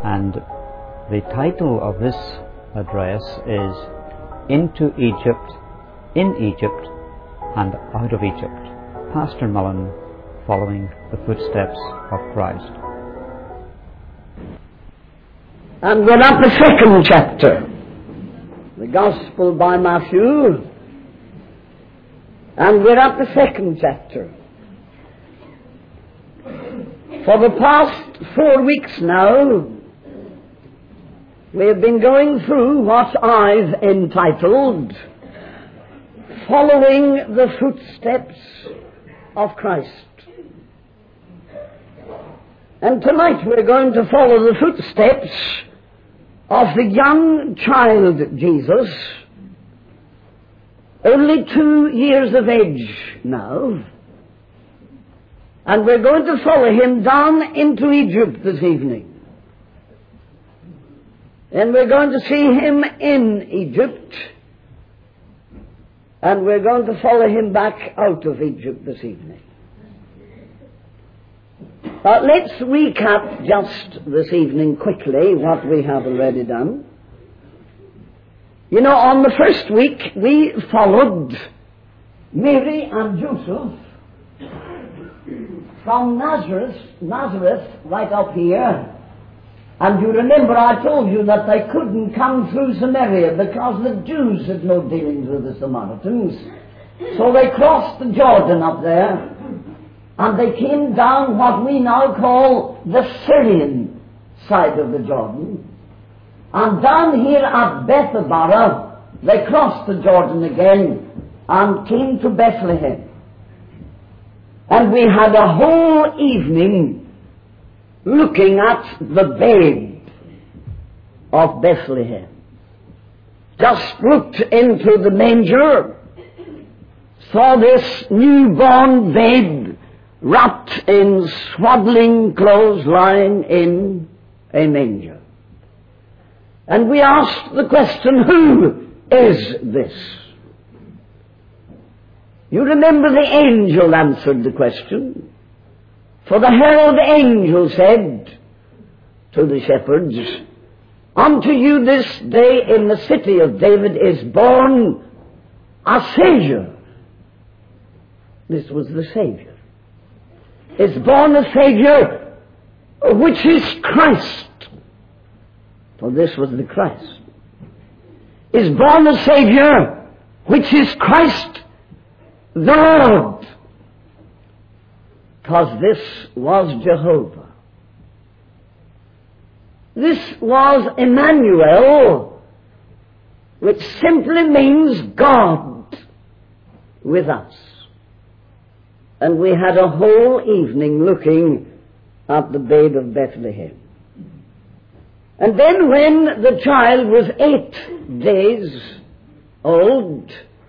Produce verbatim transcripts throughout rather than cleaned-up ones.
And the title of this address is Into Egypt, in Egypt, and Out of Egypt. Pastor Mullen following the footsteps of Christ. And we're at the second chapter, the Gospel by Matthew, and we're at the second chapter. For the past four weeks now, we have been going through what I've entitled Following the Footsteps of Christ. And tonight we're going to follow the footsteps of the young child Jesus, only two years of age now, and we're going to follow him down into Egypt this evening. And we're going to see him in Egypt, and we're going to follow him back out of Egypt this evening. But let's recap just this evening quickly what we have already done. You know, on the first week we followed Mary and Joseph from Nazareth, Nazareth right up here. And you remember I told you that they couldn't come through Samaria because the Jews had no dealings with the Samaritans. So they crossed the Jordan up there, and they came down what we now call the Syrian side of the Jordan. And down here at Bethabara, they crossed the Jordan again and came to Bethlehem. And we had a whole evening looking at the babe of Bethlehem. Just looked into the manger, saw this newborn babe wrapped in swaddling clothes lying in a manger. And we asked the question, who is this? You remember the angel answered the question. For the herald angel said to the shepherds, unto you this day in the city of David is born a Savior. This was the Savior. Is born a Savior, which is Christ. For this was the Christ. Is born a Savior, which is Christ the Lord. Because this was Jehovah. This was Emmanuel, which simply means God with us. And we had a whole evening looking at the babe of Bethlehem. And then when the child was eight days old,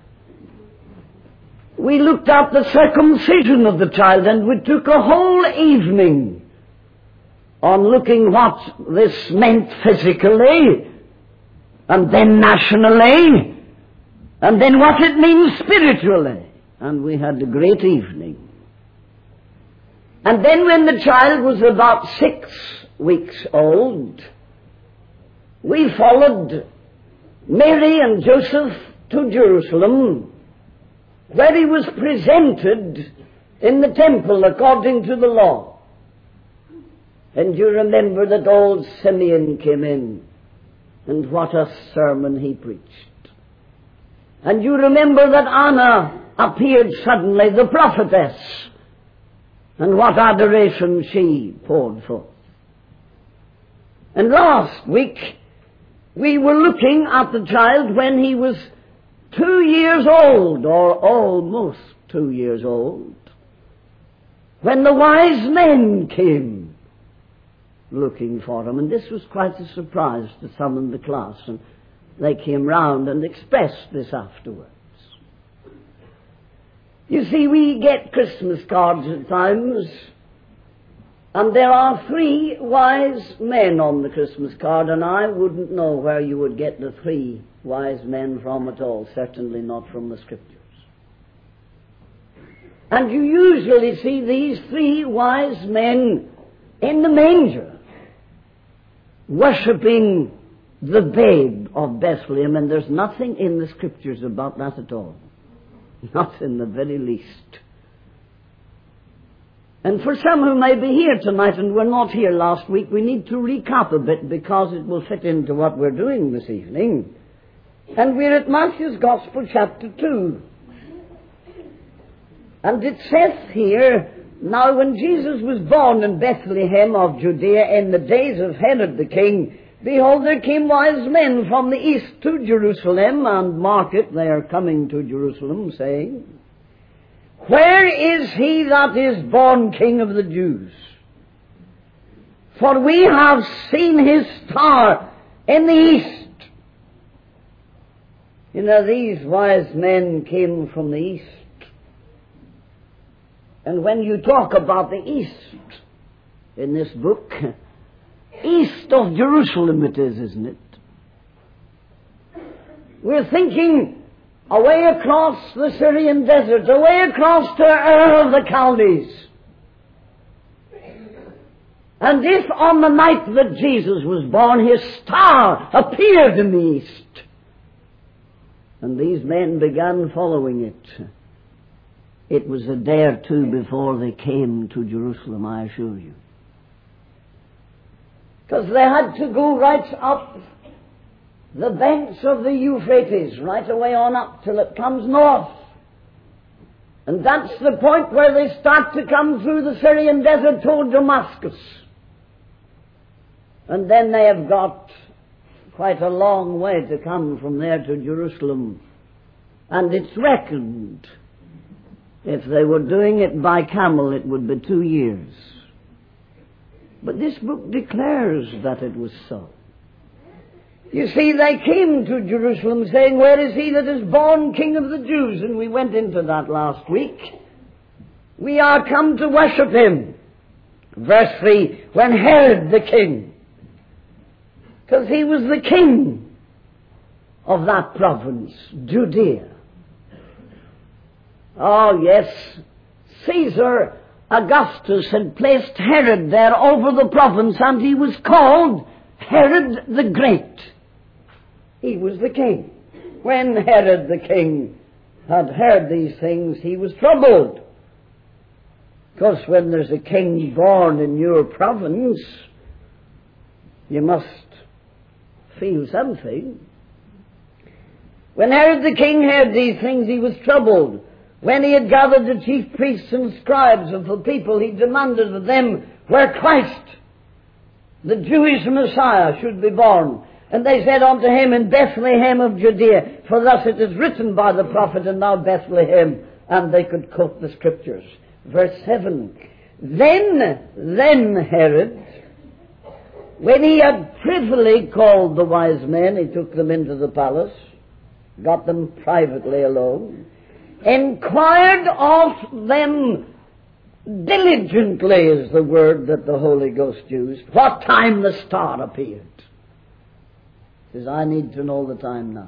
we looked at the circumcision of the child, and we took a whole evening on looking what this meant physically, and then nationally, and then what it means spiritually. And we had a great evening. And then when the child was about six weeks old, we followed Mary and Joseph to Jerusalem, where he was presented in the temple according to the law. And you remember that old Simeon came in, and what a sermon he preached. And you remember that Anna appeared suddenly, the prophetess, and what adoration she poured forth. And last week we were looking at the child when he was two years old, or almost two years old, when the wise men came looking for him. And this was quite a surprise to some in the class, and they came round and expressed this afterwards. You see, we get Christmas cards at times, and there are three wise men on the Christmas card, and I wouldn't know where you would get the three wise men from at all, certainly not from the Scriptures. And you usually see these three wise men in the manger. worshipping the babe of Bethlehem, and there's nothing in the Scriptures about that at all. Not in the very least. And for some who may be here tonight and were not here last week, we need to recap a bit because it will fit into what we're doing this evening. And we're at Matthew's Gospel, chapter two. And it says here, now when Jesus was born in Bethlehem of Judea in the days of Herod the king, behold, there came wise men from the east to Jerusalem, and mark it, they are coming to Jerusalem, saying, where is he that is born King of the Jews? For we have seen his star in the east. You know, these wise men came from the east. And when you talk about the east in this book, east of Jerusalem it is, isn't it? We're thinking away across the Syrian desert, away across to Ur of the Chaldees. And if on the night that Jesus was born, his star appeared in the east, and these men began following it, it was a day or two before they came to Jerusalem, I assure you. Because they had to go right up the banks of the Euphrates, right away on up till it comes north. And that's the point where they start to come through the Syrian desert toward Damascus. And then they have got quite a long way to come from there to Jerusalem. And it's reckoned, if they were doing it by camel, it would be two years. But this book declares that it was so. You see, they came to Jerusalem saying, where is he that is born King of the Jews? And we went into that last week. We are come to worship him. Verse three, when Herod the king, because he was the king of that province, Judea. Oh yes, Caesar Augustus had placed Herod there over the province, and he was called Herod the Great. He was the king. When Herod the king had heard these things, he was troubled. Because when there's a king born in your province, you must feel something. When Herod the king heard these things, he was troubled. When he had gathered the chief priests and scribes of the people, he demanded of them where Christ, the Jewish Messiah, should be born. And they said unto him, in Bethlehem of Judea, for thus it is written by the prophet, and thou Bethlehem. And they could quote the scriptures. Verse seven. Then, then Herod, when he had privily called the wise men, he took them into the palace, got them privately alone, inquired of them diligently, is the word that the Holy Ghost used, what time the star appeared. He says, I need to know the time now.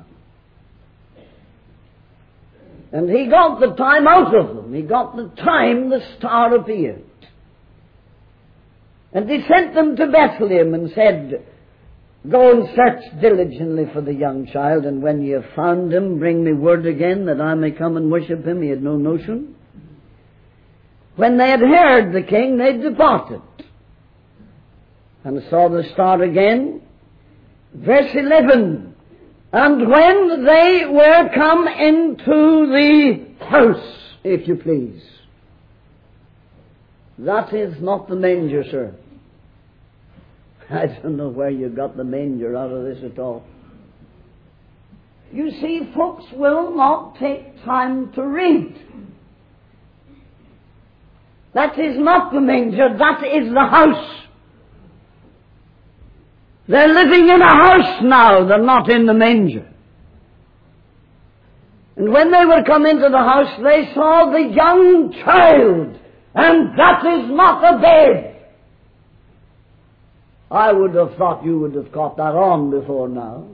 And he got the time out of them. He got the time the star appeared. And he sent them to Bethlehem and said, go and search diligently for the young child, and when ye have found him, bring me word again that I may come and worship him. He had no notion. When they had heard the king, they departed and saw the star again. Verse eleven. And when they were come into the house, if you please. That is not the manger, sir. I don't know where you got the manger out of this at all. You see, folks will not take time to read. That is not the manger, that is the house. They're living in a house now, they're not in the manger. And when they were come into the house, they saw the young child, and that is not a babe. I would have thought you would have caught that on before now.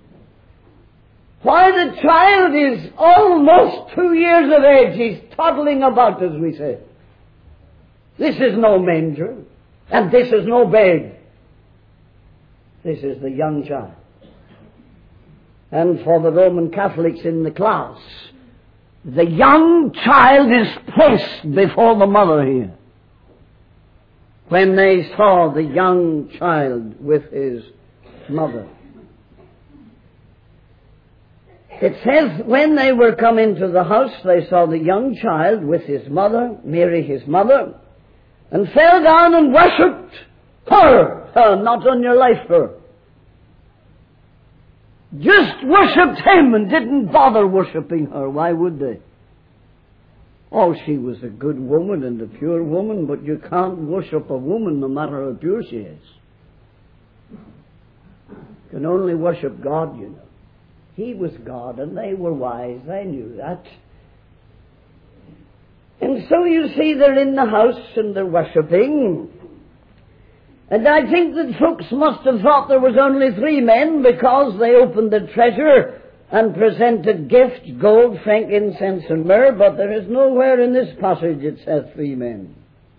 Why, the child is almost two years of age. He's toddling about, as we say. This is no manger, and this is no babe. This is the young child. And for the Roman Catholics in the class, the young child is placed before the mother here. When they saw the young child with his mother. It says, when they were come into the house, they saw the young child with his mother, Mary his mother, and fell down and worshipped her, uh, not on your life, her. Just worshipped him and didn't bother worshipping her. Why would they? Oh, she was a good woman and a pure woman, but you can't worship a woman no matter how pure she is. You can only worship God, you know. He was God and they were wise. They knew that. And so you see they're in the house and they're worshipping. And I think that folks must have thought there was only three men because they opened the treasure and presented gifts, gold, frankincense, and myrrh, but there is nowhere in this passage it says three men.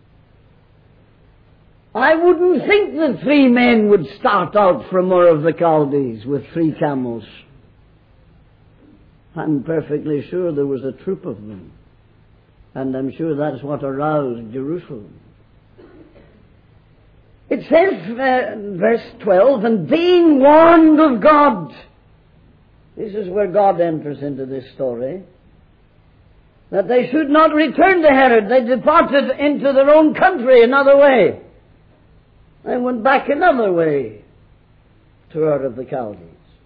I wouldn't think that three men would start out from Ur of the Chaldees with three camels. I'm perfectly sure there was a troop of them. And I'm sure that's what aroused Jerusalem. It says, uh, verse twelve, and being warned of God. This is where God enters into this story. That they should not return to Herod. They departed into their own country another way. They went back another way to Ur of the Chaldees.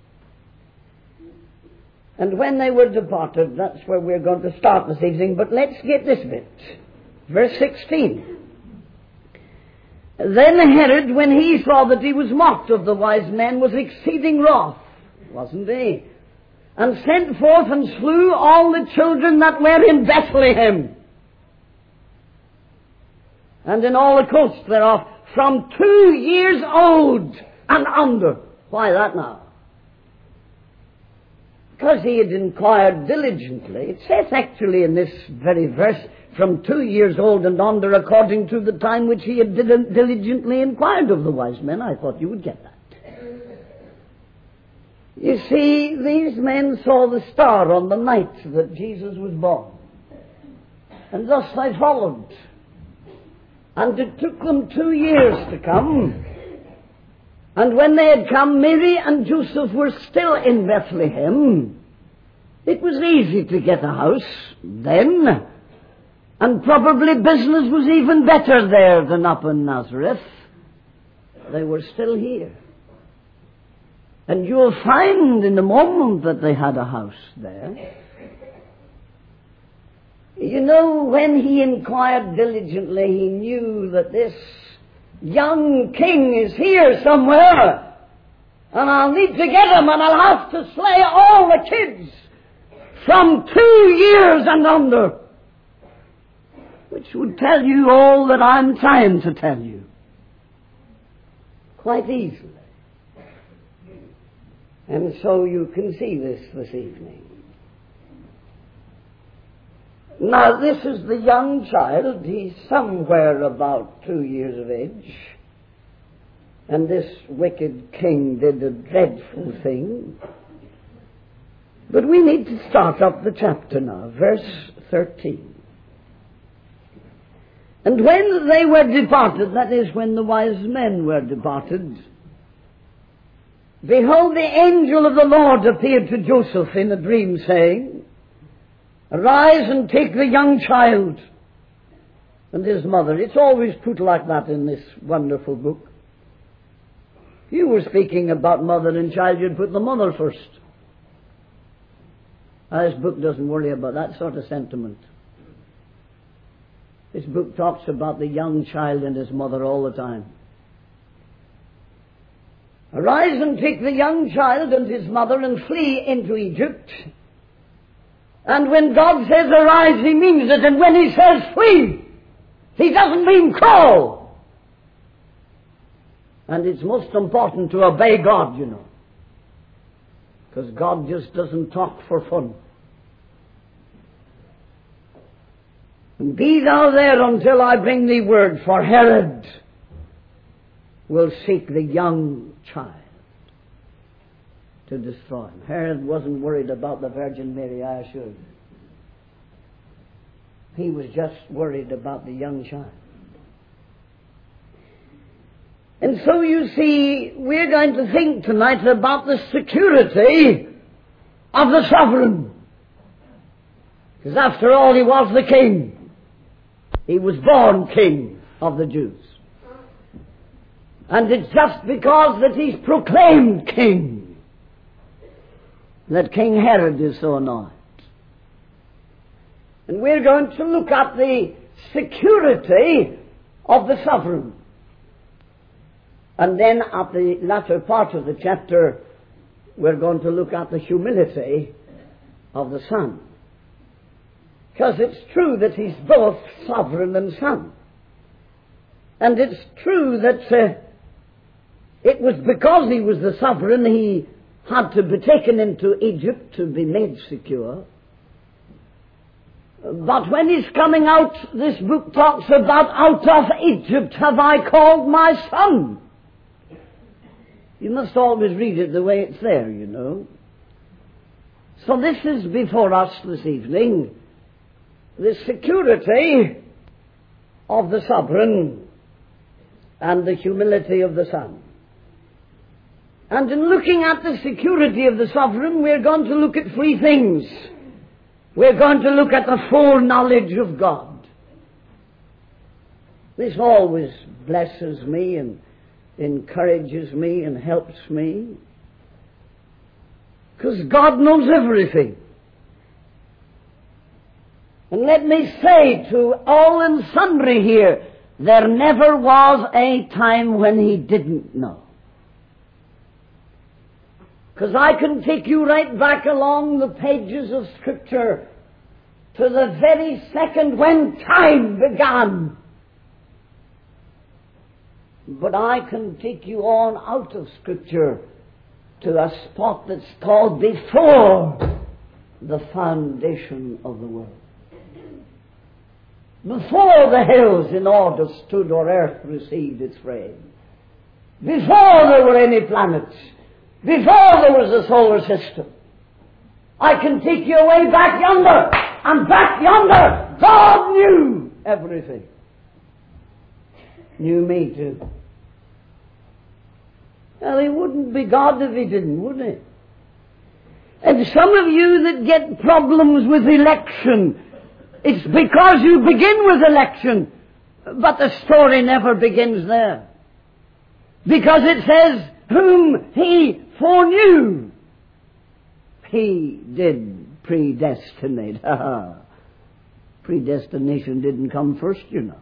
And when they were departed, that's where we're going to start this evening, but let's get this bit. Verse sixteen. Then Herod, when he saw that he was mocked of the wise men, was exceeding wroth, wasn't he? And sent forth and slew all the children that were in Bethlehem, and in all the coasts thereof, from two years old and under. Why that now? Because he had inquired diligently. It says actually in this very verse, from two years old and under, according to the time which he had diligently inquired of the wise men. I thought you would get that. You see, these men saw the star on the night that Jesus was born. And thus they followed. And it took them two years to come. And when they had come, Mary and Joseph were still in Bethlehem. It was easy to get a house then. And probably business was even better there than up in Nazareth. They were still here. And you'll find in the moment that they had a house there. You know, when he inquired diligently, he knew that this young king is here somewhere. And I'll need to get him, and I'll have to slay all the kids from two years and under. Which would tell you all that I'm trying to tell you. Quite easily. And so you can see this this evening. Now this is the young child. He's somewhere about two years of age. And this wicked king did a dreadful thing. But we need to start up the chapter now. Verse thirteen. And when they were departed, that is, when the wise men were departed, behold, the angel of the Lord appeared to Joseph in a dream, saying, Arise and take the young child and his mother. It's always put like that in this wonderful book. If you were speaking about mother and child, you'd put the mother first. Now, this book doesn't worry about that sort of sentiment. This book talks about the young child and his mother all the time. Arise and take the young child and his mother and flee into Egypt. And when God says arise, he means it. And when he says flee, he doesn't mean crawl. And it's most important to obey God, you know. Because God just doesn't talk for fun. And be thou there until I bring thee word, for Herod will seek the young child. to destroy him. Herod wasn't worried about the Virgin Mary, I assure you. He was just worried about the young child. And so you see, we're going to think tonight about the security of the sovereign. Because after all, he was the king. He was born king of the Jews. And it's just because that he's proclaimed king that King Herod is so annoyed. And we're going to look at the security of the sovereign. And then at the latter part of the chapter, we're going to look at the humility of the Son. Because it's true that he's both sovereign and Son. And it's true that uh, it was because he was the sovereign he had to be taken into Egypt to be made secure. But when he's coming out, this book talks about, out of Egypt have I called my son. You must always read it the way it's there, you know. So this is before us this evening, the security of the sovereign and the humility of the Son. And in looking at the security of the sovereign, we're going to look at three things. We're going to look at the foreknowledge of God. This always blesses me and encourages me and helps me. Because God knows everything. And let me say to all and sundry here, there never was a time when he didn't know. Because I can take you right back along the pages of Scripture to the very second when time began. But I can take you on out of Scripture to a spot that's called before the foundation of the world. Before the hills in order stood or earth received its frame. Before there were any planets. Before there was a solar system. I can take you away back yonder. And back yonder, God knew everything. Knew me too. Well, he wouldn't be God if he didn't, would he? And some of you that get problems with election, it's because you begin with election, but the story never begins there. Because it says, whom he foreknew, he did predestinate. Predestination didn't come first, you know.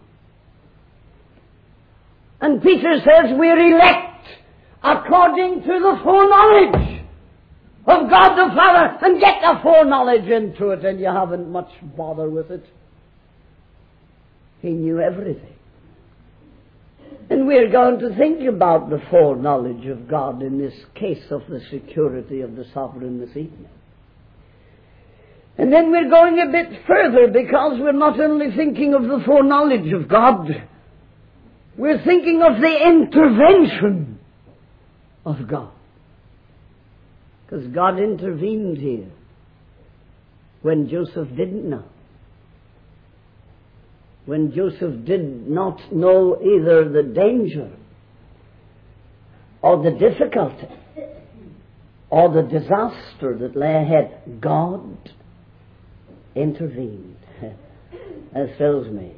And Peter says we're elect according to the foreknowledge of God the Father. And get the foreknowledge into it and you haven't much bother with it. He knew everything. And we're going to think about the foreknowledge of God in this case of the security of the sovereign this evening. And then we're going a bit further because we're not only thinking of the foreknowledge of God, we're thinking of the intervention of God. Because God intervened here when Joseph didn't know. When Joseph did not know either the danger or the difficulty or the disaster that lay ahead, God intervened. That fills me.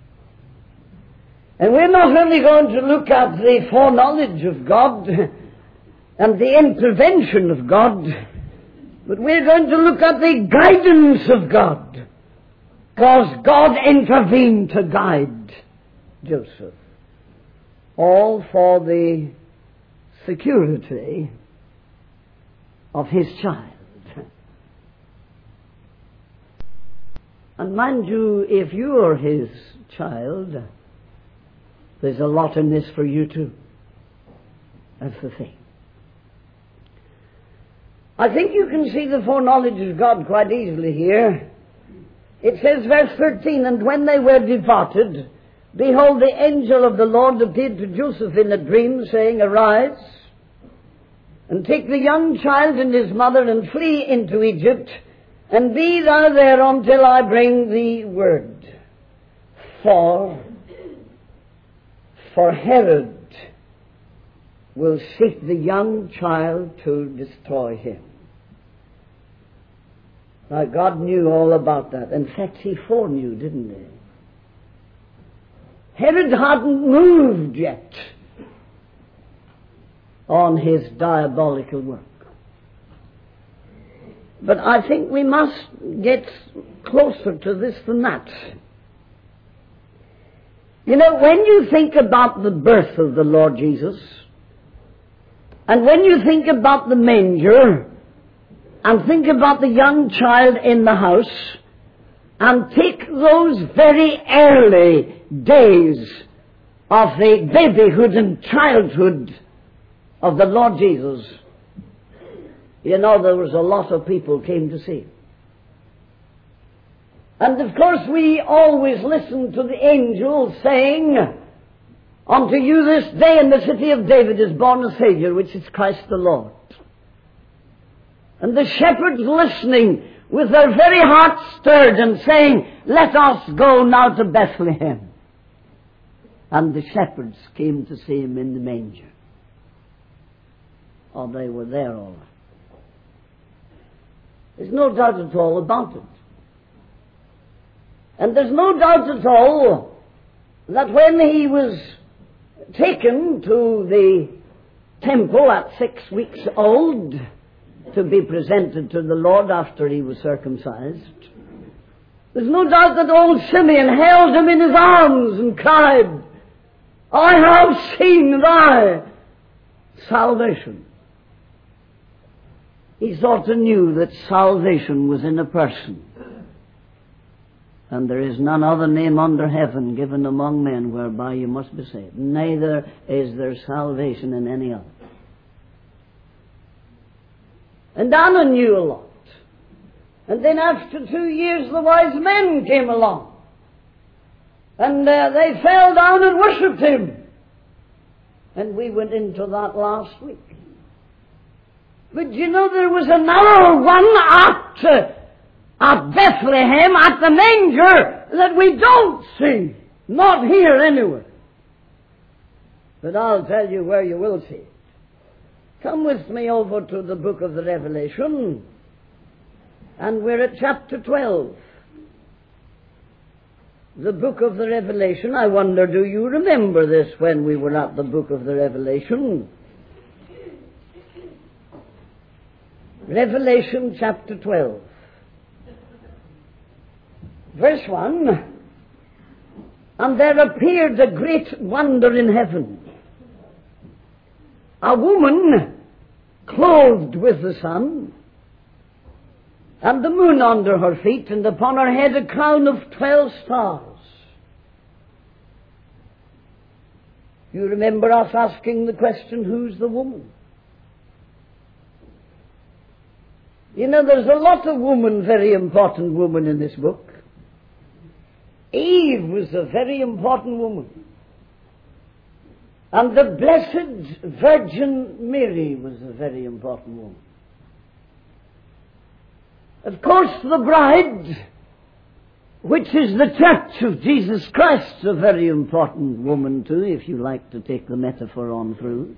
And we're not only going to look at the foreknowledge of God and the intervention of God, but we're going to look at the guidance of God. Because God intervened to guide Joseph. All for the security of his child. And mind you, if you are his child, there's a lot in this for you too. That's the thing. I think you can see the foreknowledge of God quite easily here. It says, verse thirteen, and when they were departed, behold, the angel of the Lord appeared to Joseph in a dream, saying, arise, and take the young child and his mother and flee into Egypt, and be thou there until I bring thee word. For, for Herod will seek the young child to destroy him. Now, God knew all about that. In fact, he foreknew, didn't he? Herod hadn't moved yet on his diabolical work. But I think we must get closer to this than that. You know, when you think about the birth of the Lord Jesus, and when you think about the manger, and think about the young child in the house, and take those very early days of the babyhood and childhood of the Lord Jesus, you know, there was a lot of people came to see him. And of course we always listen to the angels saying, unto you this day in the city of David is born a Savior, which is Christ the Lord. And the shepherds listening with their very hearts stirred and saying, let us go now to Bethlehem. And the shepherds came to see him in the manger. Oh, they were there all right. There's no doubt at all about it. And there's no doubt at all that when he was taken to the temple at six weeks old to be presented to the Lord after he was circumcised, there's no doubt that old Simeon held him in his arms and cried, I have seen thy salvation. He thought and knew that salvation was in a person. And there is none other name under heaven given among men whereby you must be saved. Neither is there salvation in any other. And Anna knew a lot. And then after two years the wise men came along. And uh, they fell down and worshipped him. And we went into that last week. But you know, there was another one at, uh, at Bethlehem, at the manger, that we don't see. Not here anywhere. But I'll tell you where you will see it. Come with me over to the book of the Revelation. And we're at chapter twelve. The book of the Revelation. I wonder, do you remember this when we were at the book of the Revelation? Revelation chapter twelve. Verse one. And there appeared a great wonder in heaven. A woman clothed with the sun, and the moon under her feet, and upon her head a crown of twelve stars. You remember us asking the question, who's the woman? You know, there's a lot of women, very important women in this book. Eve was a very important woman. And the Blessed Virgin Mary was a very important woman. Of course, the bride, which is the church of Jesus Christ, is a very important woman too, if you like to take the metaphor on through.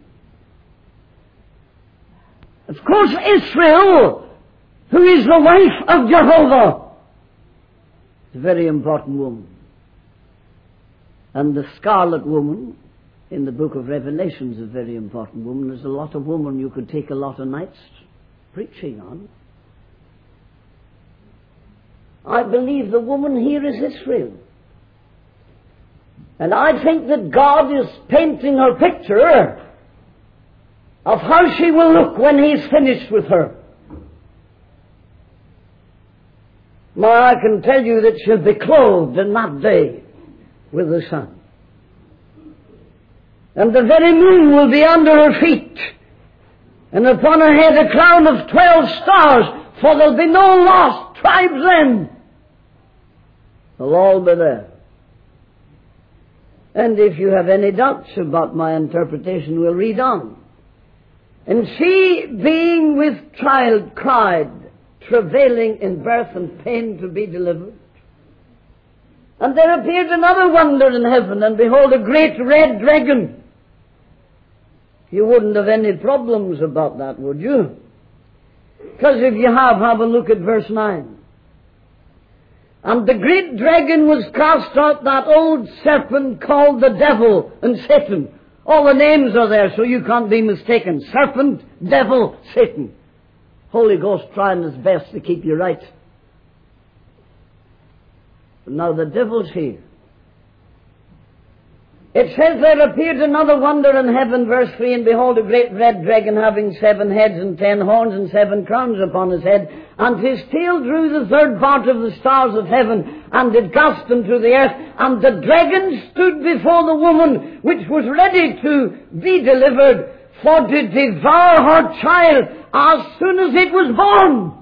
Of course, Israel, who is the wife of Jehovah, is a very important woman. And the scarlet woman in the book of Revelation is a very important woman. There's a lot of women you could take a lot of nights preaching on. I believe the woman here is Israel. And I think that God is painting her picture of how she will look when He's finished with her. Now I can tell you that she'll be clothed in that day with the sun. And the very moon will be under her feet. And upon her head a crown of twelve stars, for there'll be no lost tribes then. They'll all be there. And if you have any doubts about my interpretation, we'll read on. And she, being with child, cried, travailing in birth and pain to be delivered. And there appeared another wonder in heaven, and behold, a great red dragon. You wouldn't have any problems about that, would you? Because if you have, have a look at verse nine. And the great dragon was cast out, that old serpent called the devil and Satan. All the names are there, so you can't be mistaken. Serpent, devil, Satan. Holy Ghost trying his best to keep you right. But now the devil's here. It says there appeared another wonder in heaven, verse three, and behold, a great red dragon having seven heads and ten horns and seven crowns upon his head, and his tail drew the third part of the stars of heaven, and did cast them to the earth. And the dragon stood before the woman, which was ready to be delivered, for to devour her child as soon as it was born.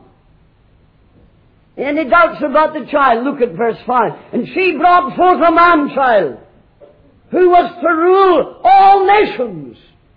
Any doubts about the child? Look at verse five. And she brought forth a man-child, who was to rule all nations.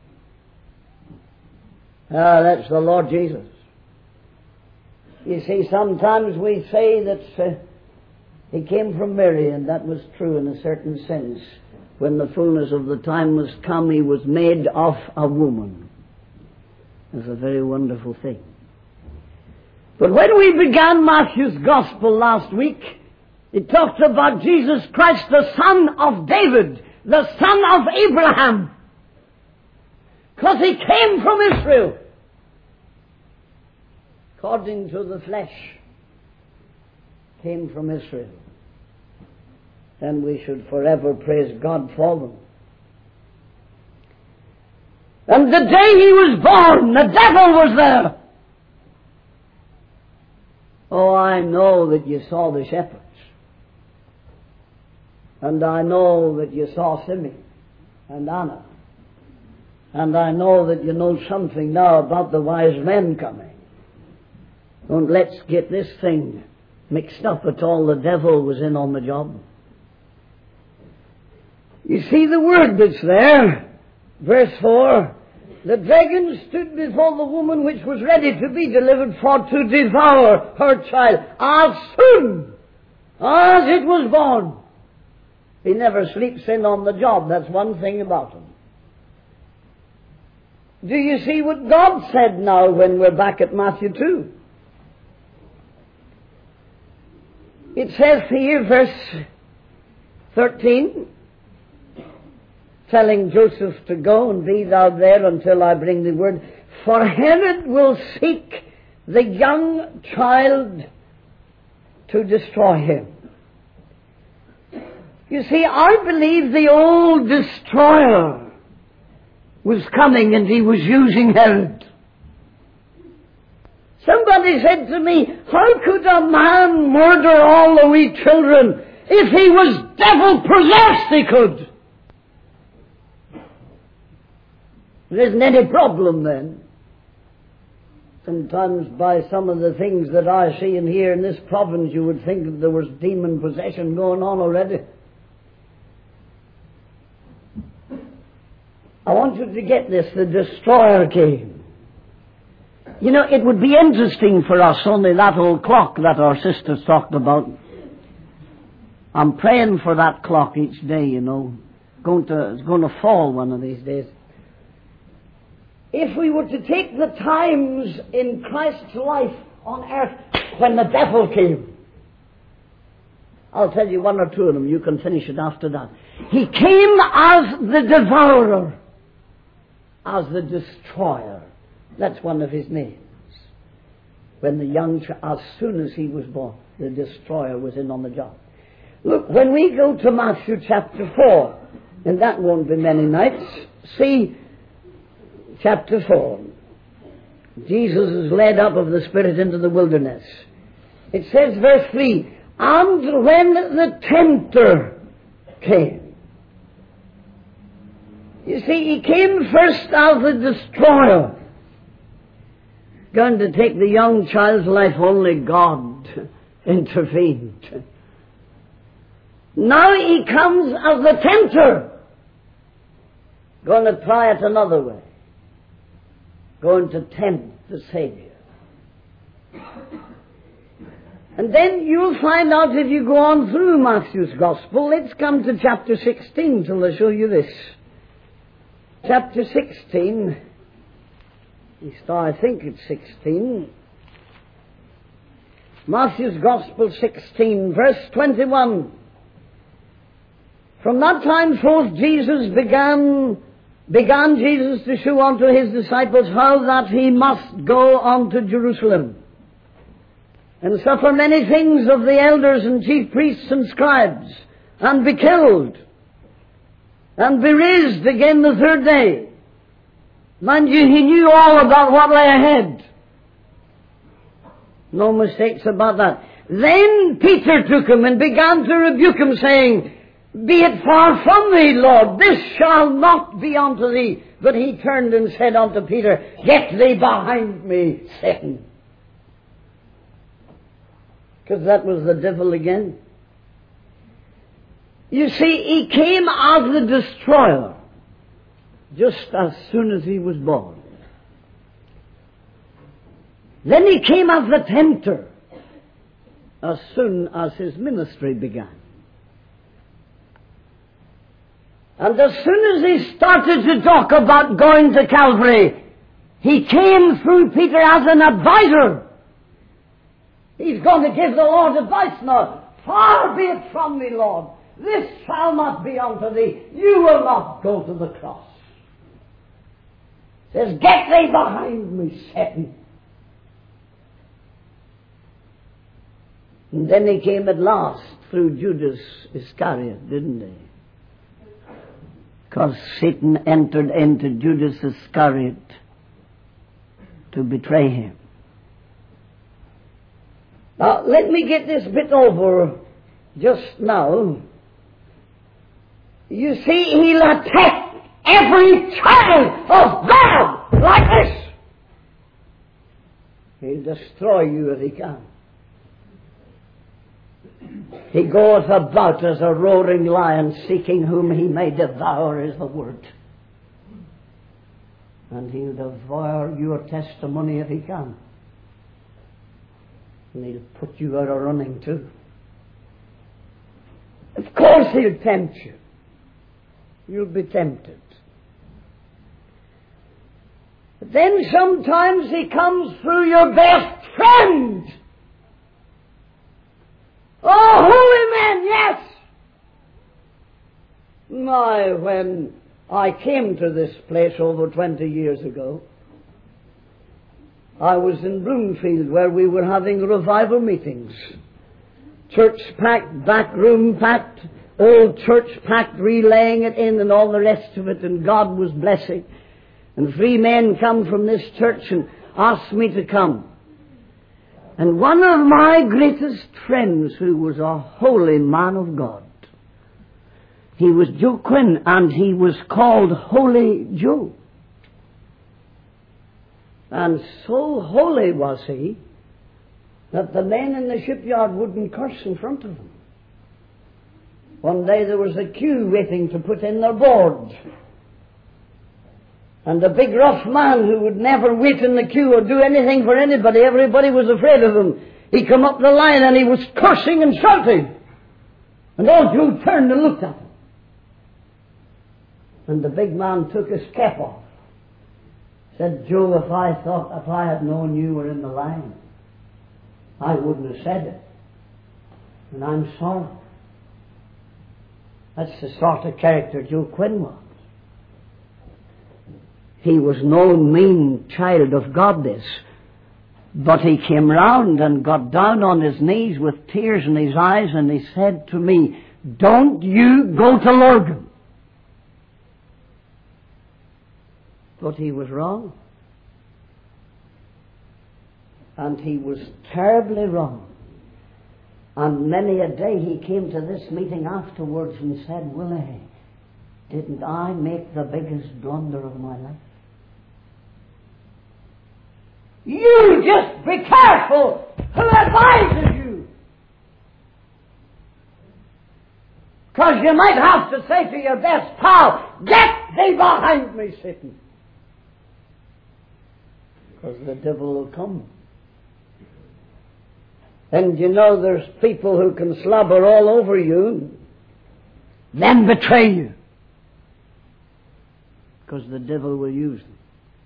Ah, that's the Lord Jesus. You see, sometimes we say that uh, he came from Mary, and that was true in a certain sense. When the fullness of the time was come, he was made of a woman. That's a very wonderful thing. But when we began Matthew's Gospel last week, it talked about Jesus Christ, the Son of David, the son of Abraham, because he came from Israel, according to the flesh, came from Israel. And we should forever praise God for them. And the day he was born, the devil was there. Oh, I know that you saw the shepherds. And I know that you saw Simeon and Anna. And I know that you know something now about the wise men coming. Don't let's get this thing mixed up at all. The devil was in on the job. You see the word that's there. Verse four. The dragon stood before the woman which was ready to be delivered, for to devour her child as soon as it was born. He never sleeps in on the job. That's one thing about him. Do you see what God said now when we're back at Matthew two? It says here, verse thirteen, telling Joseph to go and be thou there until I bring the word. For Herod will seek the young child to destroy him. You see, I believe the old destroyer was coming and he was using Herod. Somebody said to me, how could a man murder all the wee children? If he was devil-possessed, he could. There isn't any problem then. Sometimes by some of the things that I see and hear in this province, you would think that there was demon possession going on already. I want you to get this. The destroyer came. You know, it would be interesting for us, only that old clock that our sisters talked about. I'm praying for that clock each day, you know. Going to, it's going to fall one of these days. If we were to take the times in Christ's life on earth when the devil came, I'll tell you one or two of them. You can finish it after that. He came as the devourer, as the destroyer. That's one of his names. When the young child, as soon as he was born, the destroyer was in on the job. Look, when we go to Matthew chapter four, and that won't be many nights, see chapter four. Jesus is led up of the Spirit into the wilderness. It says, verse three, and when the tempter came. You see, he came first as the destroyer, going to take the young child's life. Only God intervened. Now he comes as the tempter, going to try it another way, going to tempt the Savior. And then you'll find out if you go on through Matthew's Gospel. Let's come to chapter sixteen till I show you this. Chapter sixteen, at least I think it's sixteen. Matthew's Gospel sixteen, verse twenty-one. From that time forth Jesus began, began Jesus to shew unto his disciples how that he must go unto Jerusalem, and suffer many things of the elders and chief priests and scribes, and be killed, and be raised again the third day. Mind you, he knew all about what lay ahead. No mistakes about that. Then Peter took him and began to rebuke him, saying, Be it far from thee, Lord, this shall not be unto thee. But he turned and said unto Peter, Get thee behind me, Satan. Because that was the devil again. You see, he came as the destroyer just as soon as he was born. Then he came as the tempter as soon as his ministry began. And as soon as he started to talk about going to Calvary, he came through Peter as an advisor. He's going to give the Lord advice now. Far be it from me, Lord. This shall not be unto thee. You will not go to the cross. He says, Get thee behind me, Satan. And then he came at last through Judas Iscariot, didn't he? Because Satan entered into Judas Iscariot to betray him. Now, let me get this bit over just now. You see, he'll attack every child of God like this. He'll destroy you if he can. He goeth about as a roaring lion, seeking whom he may devour, is the word. And he'll devour your testimony if he can. And he'll put you out of running too. Of course he'll tempt you. You'll be tempted. But then sometimes he comes through your best friend. Oh, holy men, yes! My, when I came to this place over twenty years ago, I was in Bloomfield where we were having revival meetings. Church packed, back room packed, old church packed, relaying it in and all the rest of it, and God was blessing. And three men come from this church and asked me to come. And one of my greatest friends, who was a holy man of God, he was Joe Quinn, and he was called Holy Joe. And so holy was he that the men in the shipyard wouldn't curse in front of him. One day there was a queue waiting to put in their board. And the big rough man who would never wait in the queue or do anything for anybody, everybody was afraid of him. He come up the line and he was cursing and shouting. And old Joe turned and looked at him. And the big man took his cap off. Said, Joe, if I thought, if I had known you were in the line, I wouldn't have said it. And I'm sorry. That's the sort of character Joe Quinn was. He was no mean child of God, this. But he came round and got down on his knees with tears in his eyes, and he said to me, Don't you go to Lurgan. But he was wrong. And he was terribly wrong. And many a day he came to this meeting afterwards and said, Willie, didn't I make the biggest blunder of my life? You just be careful who advises you. Because you might have to say to your best pal, Get thee behind me, Satan. because the devil will come. And you know there's people who can slobber all over you, then betray you, because the devil will use them.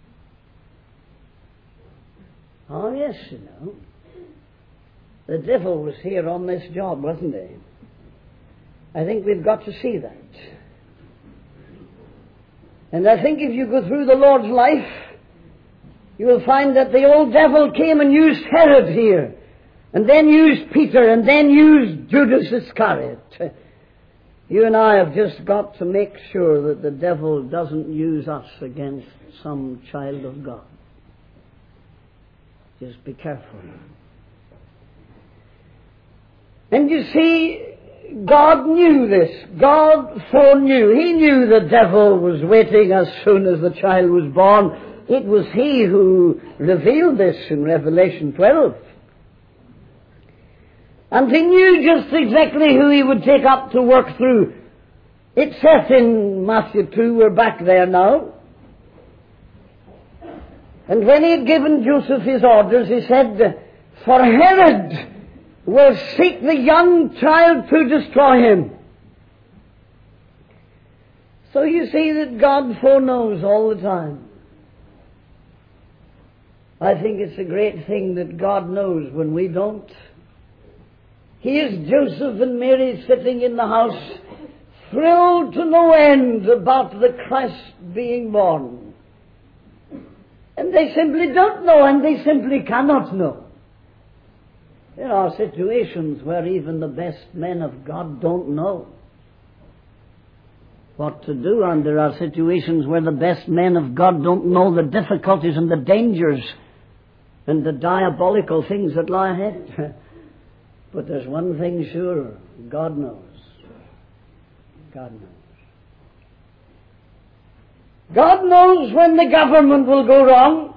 Oh yes, you know. The devil was here on this job, wasn't he? I think we've got to see that. And I think if you go through the Lord's life, you will find that the old devil came and used Herod here, and then used Peter, and then used Judas Iscariot. You and I have just got to make sure that the devil doesn't use us against some child of God. Just be careful. And you see, God knew this. God foreknew. He knew the devil was waiting as soon as the child was born. It was He who revealed this in Revelation twelve. And He knew just exactly who He would take up to work through. It says in Matthew two, we're back there now. And when He had given Joseph his orders, He said, for Herod will seek the young child to destroy him. So you see that God foreknows all the time. I think it's a great thing that God knows when we don't. Here's Joseph and Mary sitting in the house, thrilled to no end about the Christ being born. And they simply don't know, and they simply cannot know. There are situations where even the best men of God don't know what to do, and there are situations where the best men of God don't know the difficulties and the dangers and the diabolical things that lie ahead. But there's one thing sure, God knows. God knows. God knows when the government will go wrong.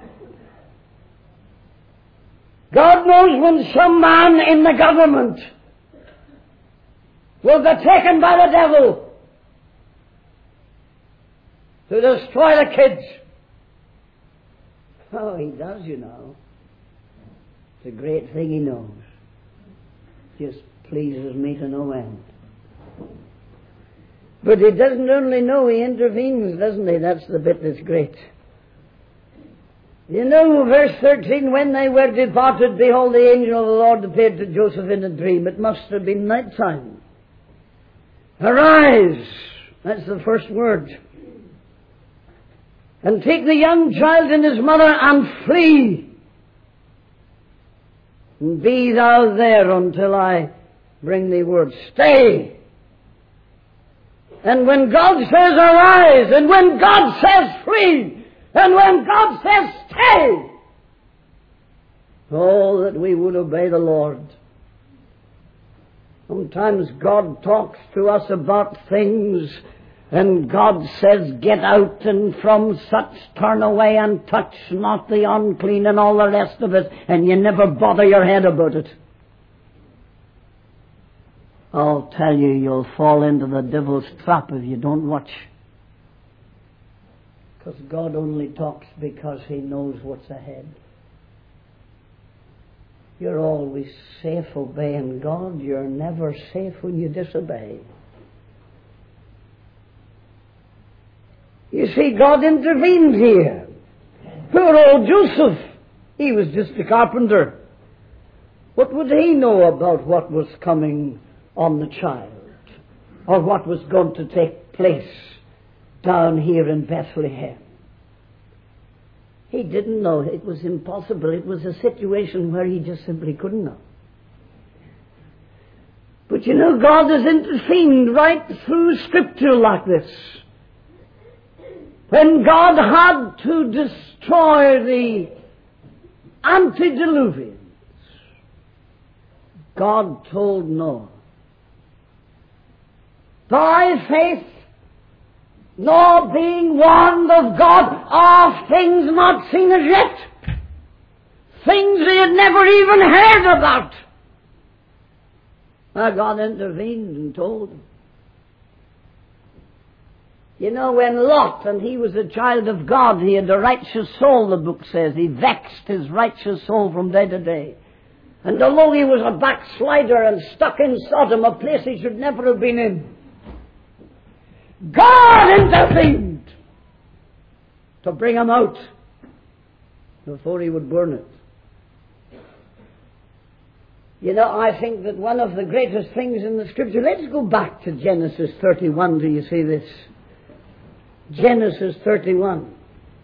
God knows when some man in the government will be taken by the devil to destroy the kids. Oh, He does, you know. It's a great thing He knows. Just pleases me to no end. But He doesn't only know, He intervenes, doesn't He? That's the bit that's great. You know, verse thirteen, when they were departed, behold, the angel of the Lord appeared to Joseph in a dream. It must have been night time. Arise, that's the first word, and take the young child and his mother and flee. And be thou there until I bring thee word. Stay. And when God says arise, and when God says flee, and when God says stay, oh, that we would obey the Lord. Sometimes God talks to us about things, and God says, get out, and from such turn away, and touch not the unclean, and all the rest of it, and you never bother your head about it. I'll tell you, you'll fall into the devil's trap if you don't watch. Because God only talks because He knows what's ahead. You're always safe obeying God. You're never safe when you disobey. You see, God intervened here. Poor old Joseph, he was just a carpenter. What would he know about what was coming on the child, or what was going to take place down here in Bethlehem? He didn't know. It was impossible. It was a situation where he just simply couldn't know. But you know, God has intervened right through Scripture like this. When God had to destroy the antediluvians, God told Noah, by faith, Noah being warned of God of things not seen as yet, things he had never even heard about, well, God intervened and told him. You know, when Lot, and he was a child of God, he had a righteous soul, the book says. He vexed his righteous soul from day to day. And although he was a backslider and stuck in Sodom, a place he should never have been in, God intervened to bring him out before he would burn it. You know, I think that one of the greatest things in the Scripture, let's go back to Genesis thirty-one, do you see this? Genesis thirty-one.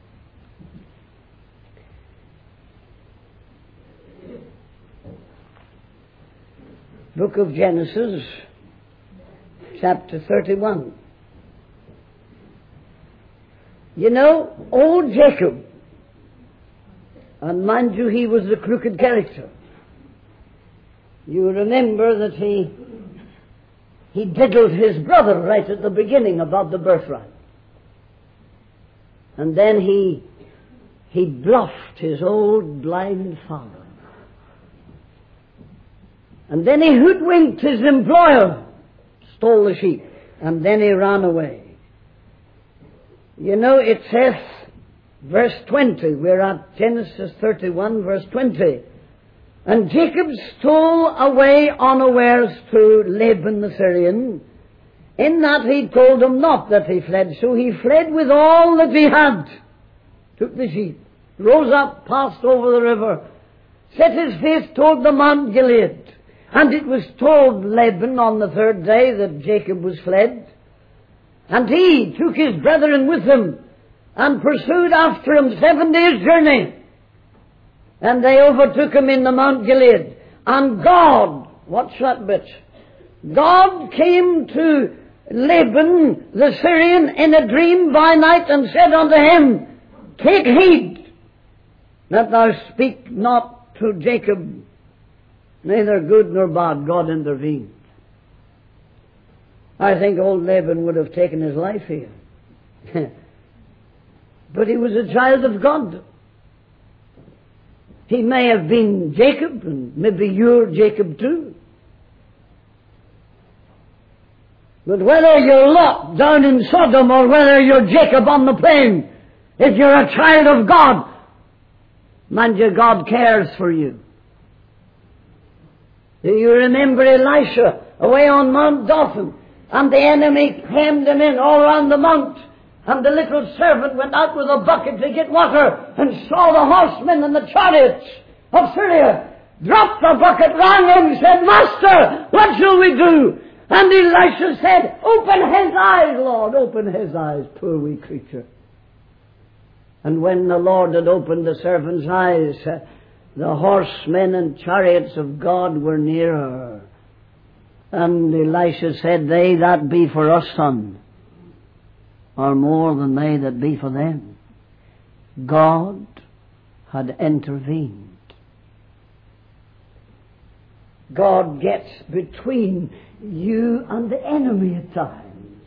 Book of Genesis, chapter thirty-one. You know, old Jacob, and mind you, he was a crooked character. You remember that he he diddled his brother right at the beginning about the birthright. And then he he bluffed his old blind father. And then he hoodwinked his employer, stole the sheep, and then he ran away. You know, it says, verse twenty, we're at Genesis thirty-one, verse twenty. And Jacob stole away unawares to Laban the Syrian, in that he told him not that he fled. So he fled with all that he had, took the sheep, rose up, passed over the river, set his face toward the Mount Gilead. And it was told Laban on the third day that Jacob was fled. And he took his brethren with him and pursued after him seven days' journey. And they overtook him in the Mount Gilead. And God, watch that bit, God came to Laban the Syrian in a dream by night and said unto him, take heed that thou speak not to Jacob, neither good nor bad. God intervened. I think old Laban would have taken his life here. But he was a child of God. He may have been Jacob, and maybe you're Jacob too. But whether you're Lot down in Sodom or whether you're Jacob on the plain, if you're a child of God, mind you, God cares for you. Do you remember Elisha away on Mount Dothan, and the enemy hemmed him in all around the mount, and the little servant went out with a bucket to get water and saw the horsemen and the chariots of Syria, dropped the bucket, ran in and said, Master, what shall we do? And Elisha said, open his eyes, Lord, open his eyes, poor wee creature. And when the Lord had opened the servant's eyes, uh, the horsemen and chariots of God were nearer. And Elisha said, they that be for us, son, are more than they that be for them. God had intervened. God gets between you and the enemy at times.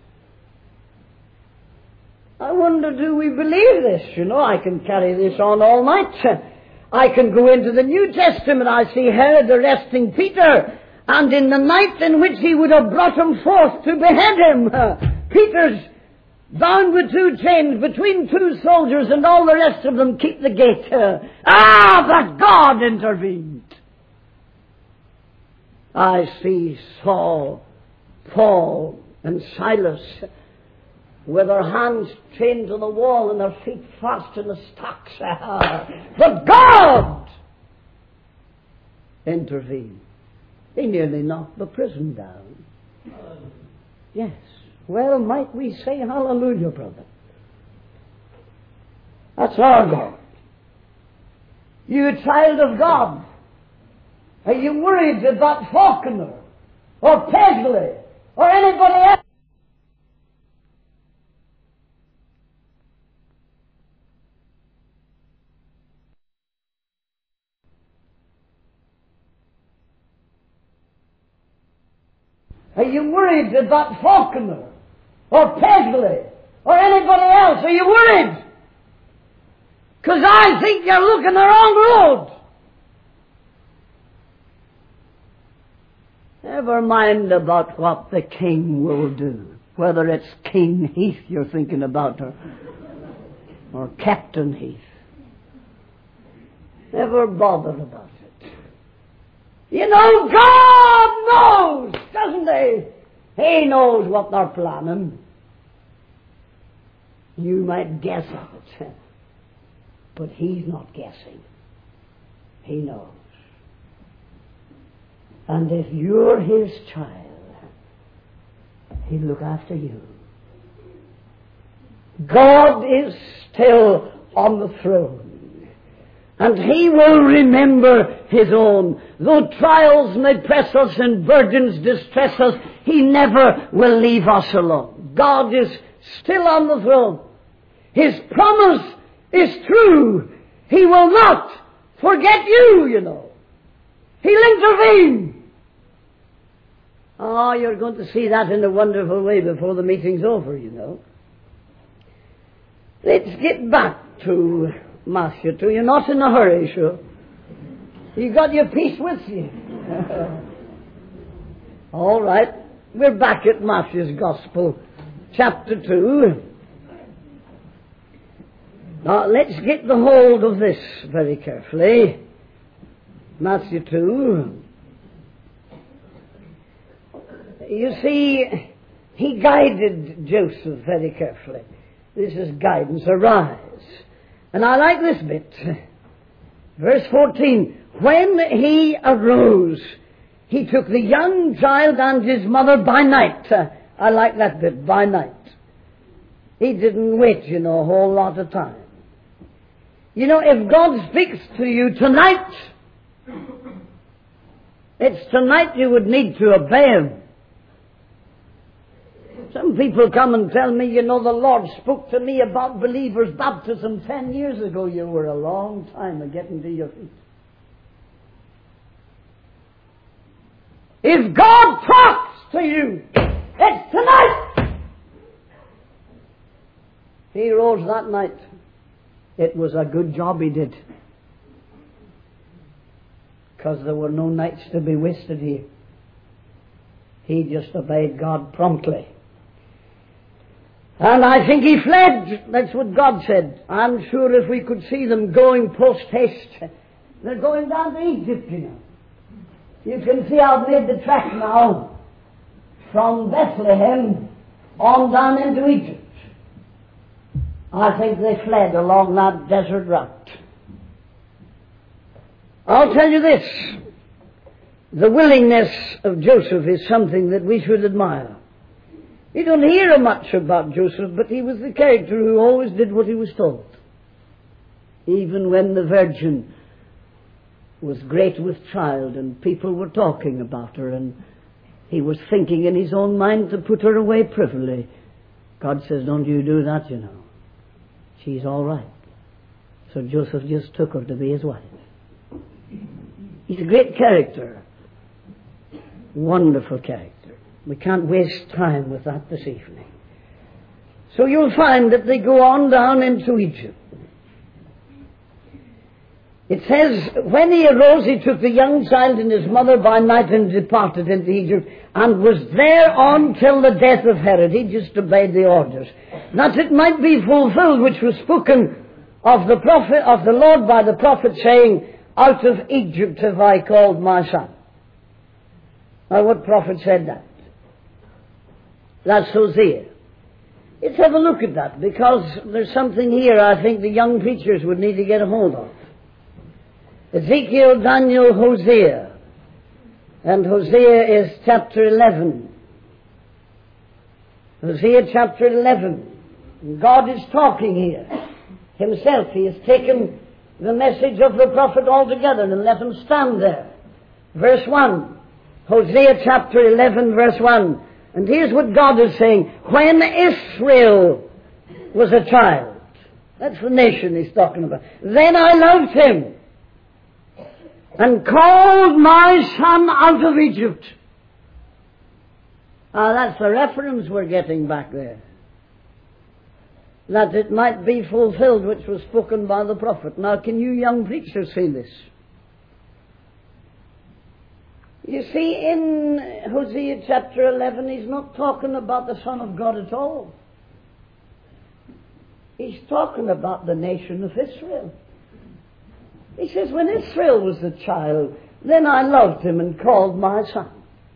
I wonder, do we believe this? You know, I can carry this on all night. I can go into the New Testament. I see Herod arresting Peter, and in the night in which he would have brought him forth to behead him, uh, Peter's bound with two chains between two soldiers, and all the rest of them keep the gate. Uh, ah, but God intervened. I see Saul, Paul, and Silas with their hands chained to the wall and their feet fast in the stocks. But God intervened. He nearly knocked the prison down. Yes. Well, might we say hallelujah, brother? That's our God. You a child of God. Are you worried about Faulkner or Paisley or anybody else? Are you worried about Faulkner or Paisley or anybody else? Are you worried? Because I think you're looking the wrong road. Never mind about what the king will do. whether it's King Heath you're thinking about or, or Captain Heath. Never bother about it. You know, God knows, doesn't He? He knows what they're planning. You might guess at it, but He's not guessing. He knows. And if you're His child, He'll look after you. God is still on the throne, and He will remember His own. Though trials may press us and burdens distress us, He never will leave us alone. God is still on the throne. His promise is true. He will not forget you, you know. He'll intervene. Oh, you're going to see that in a wonderful way before the meeting's over, you know. Let's get back to Matthew two. You're not in a hurry, sure. You got your piece with you. All right. We're back at Matthew's Gospel, chapter two. Now, let's get the hold of this very carefully. Matthew two. You see, He guided Joseph very carefully. This is guidance. Arise. And I like this bit. Verse fourteen. When he arose, he took the young child and his mother by night. I like that bit, by night. He didn't wait, you know, a whole lot of time. You know, if God speaks to you tonight, it's tonight you would need to obey Him. Some people come and tell me, you know, the Lord spoke to me about believers' baptism ten years ago. You were a long time of getting to your feet. If God talks to you, it's tonight. He rose that night. It was a good job He did. Because there were no nights to be wasted here. He just obeyed God promptly. And I think he fled. That's what God said. I'm sure if we could see them going post haste, they're going down to Egypt, you know. You can see I've made the track now from Bethlehem on down into Egypt. I think they fled along that desert route. I'll tell you this. The willingness of Joseph is something that we should admire. You don't hear much about Joseph, but he was the character who always did what he was told. Even when the Virgin was great with child and people were talking about her and he was thinking in his own mind to put her away privily, God says, don't you do that, you know. She's all right. So Joseph just took her to be his wife. He's a great character. Wonderful character. We can't waste time with that this evening. So you'll find that they go on down into Egypt. It says, when he arose, he took the young child and his mother by night and departed into Egypt, and was there until the death of Herod. He just obeyed the orders, that it might be fulfilled which was spoken of the prophet of the Lord by the prophet, saying, out of Egypt have I called my son. Now, what prophet said that? That's Hosea. Let's have a look at that, because there's something here I think the young preachers would need to get a hold of. Ezekiel, Daniel, Hosea. And Hosea is chapter eleven. Hosea chapter eleven. God is talking here Himself. He has taken the message of the prophet altogether and let him stand there. Verse one. Hosea chapter eleven, verse one. And here's what God is saying. When Israel was a child, that's the nation He's talking about, then I loved him and called my son out of Egypt. Ah, that's the reference we're getting back there. That it might be fulfilled which was spoken by the prophet. Now, can you young preachers see this? You see, in Hosea chapter eleven, he's not talking about the Son of God at all. He's talking about the nation of Israel. He says, when Israel was a child, then I loved him and called my son.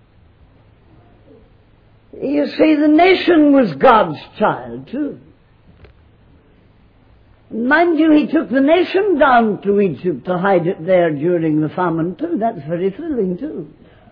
You see, the nation was God's child too. Mind you, he took the nation down to Egypt to hide it there during the famine too. That's very thrilling too.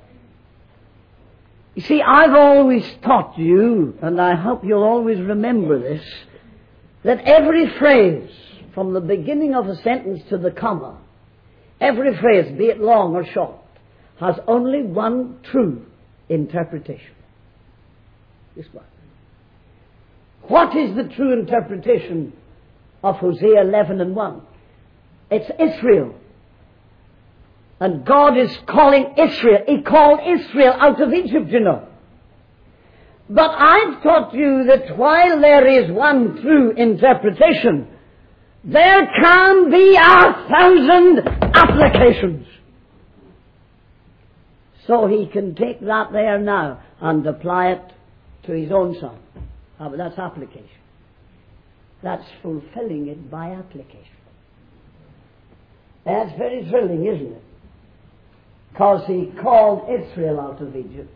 You see, I've always taught you, and I hope you'll always remember this, that every phrase, from the beginning of a sentence to the comma, every phrase, be it long or short, has only one true interpretation. This one. What is the true interpretation of Hosea eleven and one? It's Israel. And God is calling Israel. He called Israel out of Egypt, you know. But I've taught you that while there is one true interpretation, there can be a thousand applications. So he can take that there now and apply it to his own son. Ah, but that's application. That's fulfilling it by application. That's very thrilling, isn't it? Because he called Israel out of Egypt.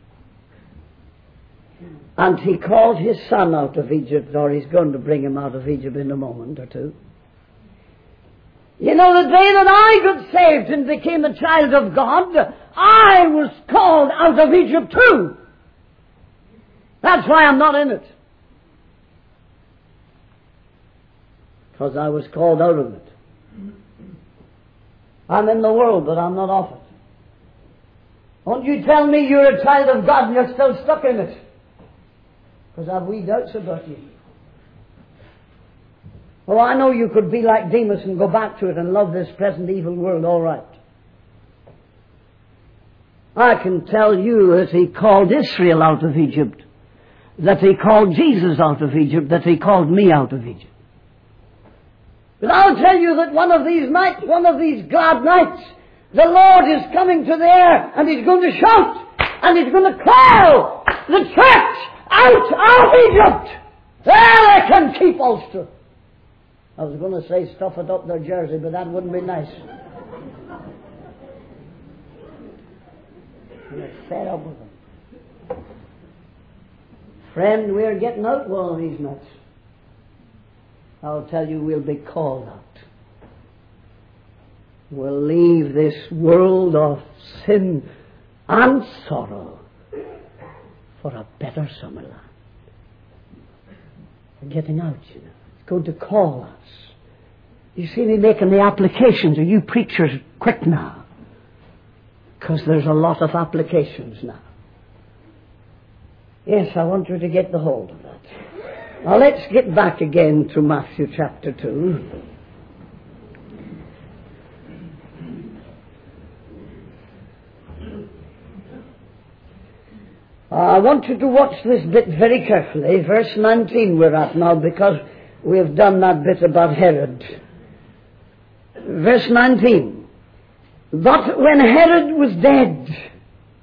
And he called his son out of Egypt, or he's going to bring him out of Egypt in a moment or two. You know, the day that I got saved and became a child of God, I was called out of Egypt too. That's why I'm not in it. Because I was called out of it. I'm in the world, but I'm not of it. Won't you tell me you're a child of God and you're still stuck in it? Because I've wee doubts about you. Well, I know you could be like Demas and go back to it and love this present evil world, all right. I can tell you that he called Israel out of Egypt, that he called Jesus out of Egypt, that he called me out of Egypt. But I'll tell you that one of these nights, one of these glad nights, the Lord is coming to the air and he's going to shout and he's going to call the church out of Egypt. There they can keep Ulster. I was going to say stuff it up their jersey, but that wouldn't be nice. We're fed up with them. Friend, we're getting out one of these nights. I'll tell you, we'll be called out. We'll leave this world of sin and sorrow for a better summer land. We're getting out, you know. It's going to call us. You see me making the applications. Are you preachers quick now? Because there's a lot of applications now. Yes, I want you to get the hold of that. Now let's get back again to Matthew chapter two. I want you to watch this bit very carefully. Verse nineteen we're at now, because we've done that bit about Herod. Verse nineteen. But when Herod was dead,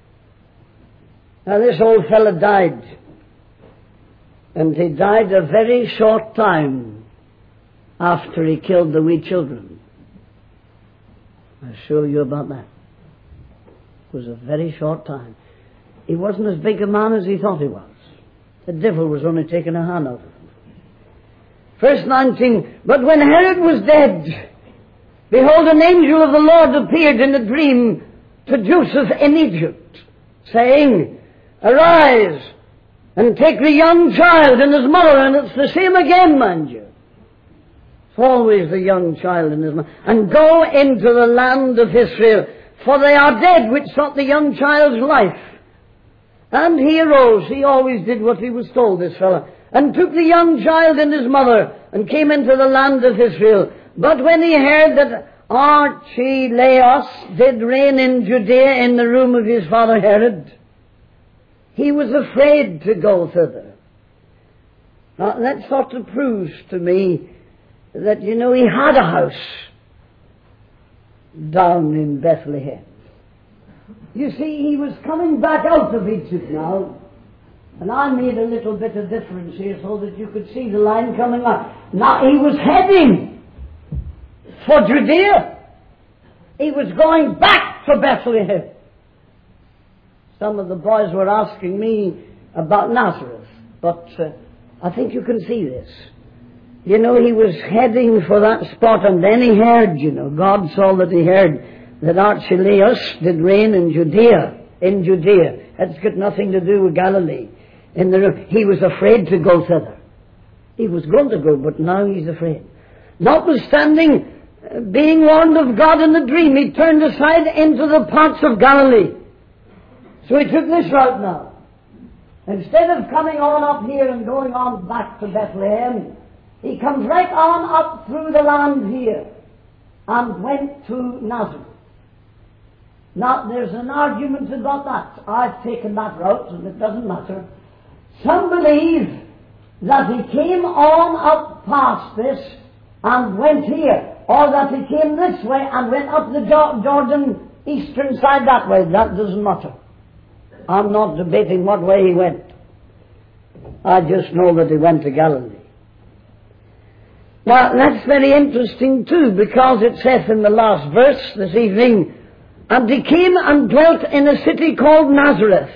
now this old fella died, and he died a very short time after he killed the wee children. I'll show you about that. It was a very short time. He wasn't as big a man as he thought he was. The devil was only taking a hand out of him. Verse nineteen, but when Herod was dead, behold, an angel of the Lord appeared in a dream to Joseph in Egypt, saying, arise, and take the young child and his mother, and it's the same again, mind you. It's always the young child and his mother, and go into the land of Israel, for they are dead which sought the young child's life. And he arose, he always did what he was told, this fellow, and took the young child and his mother, and came into the land of Israel. But when he heard that Archelaus did reign in Judea in the room of his father Herod, he was afraid to go thither. Now that sort of proves to me that, you know, he had a house down in Bethlehem. You see, he was coming back out of Egypt now. And I made a little bit of difference here so that you could see the line coming up. Now he was heading for Judea. He was going back to Bethlehem. Some of the boys were asking me about Nazareth, but uh, I think you can see this. You know, he was heading for that spot, and then he heard, you know, God saw that he heard that Archelaus did reign in Judea, in Judea. That's got nothing to do with Galilee. In the, he was afraid to go thither. He was going to go, but now he's afraid. Notwithstanding uh, being warned of God in the dream, he turned aside into the parts of Galilee. So he took this route now. Instead of coming on up here and going on back to Bethlehem, he comes right on up through the land here and went to Nazareth. Now, there's an argument about that. I've taken that route, and it doesn't matter. Some believe that he came on up past this and went here, or that he came this way and went up the Jordan eastern side that way. That doesn't matter. I'm not debating what way he went. I just know that he went to Galilee. Now, that's very interesting too, because it says in the last verse this evening, and he came and dwelt in a city called Nazareth.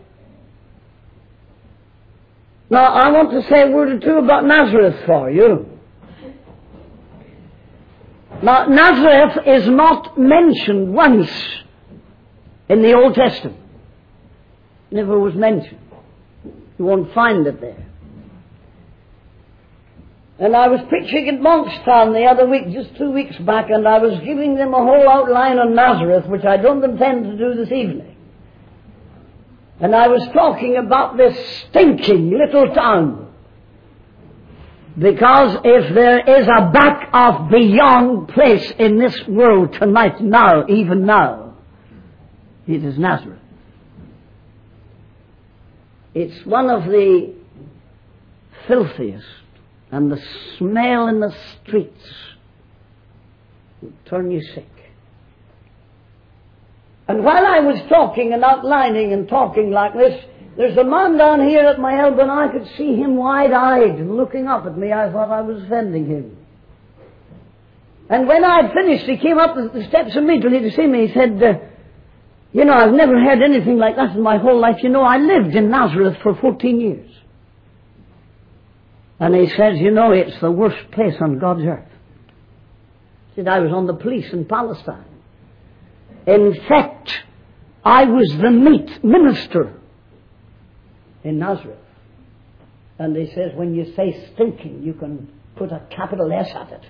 Now, I want to say a word or two about Nazareth for you. Now, Nazareth is not mentioned once in the Old Testament. Never was mentioned. You won't find it there. And I was preaching at Monkstown the other week, just two weeks back, and I was giving them a whole outline on Nazareth, which I don't intend to do this evening. And I was talking about this stinking little town. Because if there is a back of beyond place in this world tonight, now, even now, it is Nazareth. It's one of the filthiest, and the smell in the streets will turn you sick. And while I was talking and outlining and talking like this, there's a man down here at my elbow, and I could see him wide-eyed and looking up at me. I thought I was offending him. And when I had finished, he came up the steps immediately to see me. He said, uh, you know, I've never heard anything like that in my whole life. You know, I lived in Nazareth for fourteen years. And he says, you know, it's the worst place on God's earth. He said, I was on the police in Palestine. In fact, I was the meat minister in Nazareth. And he says, when you say stinking, you can put a capital S at it.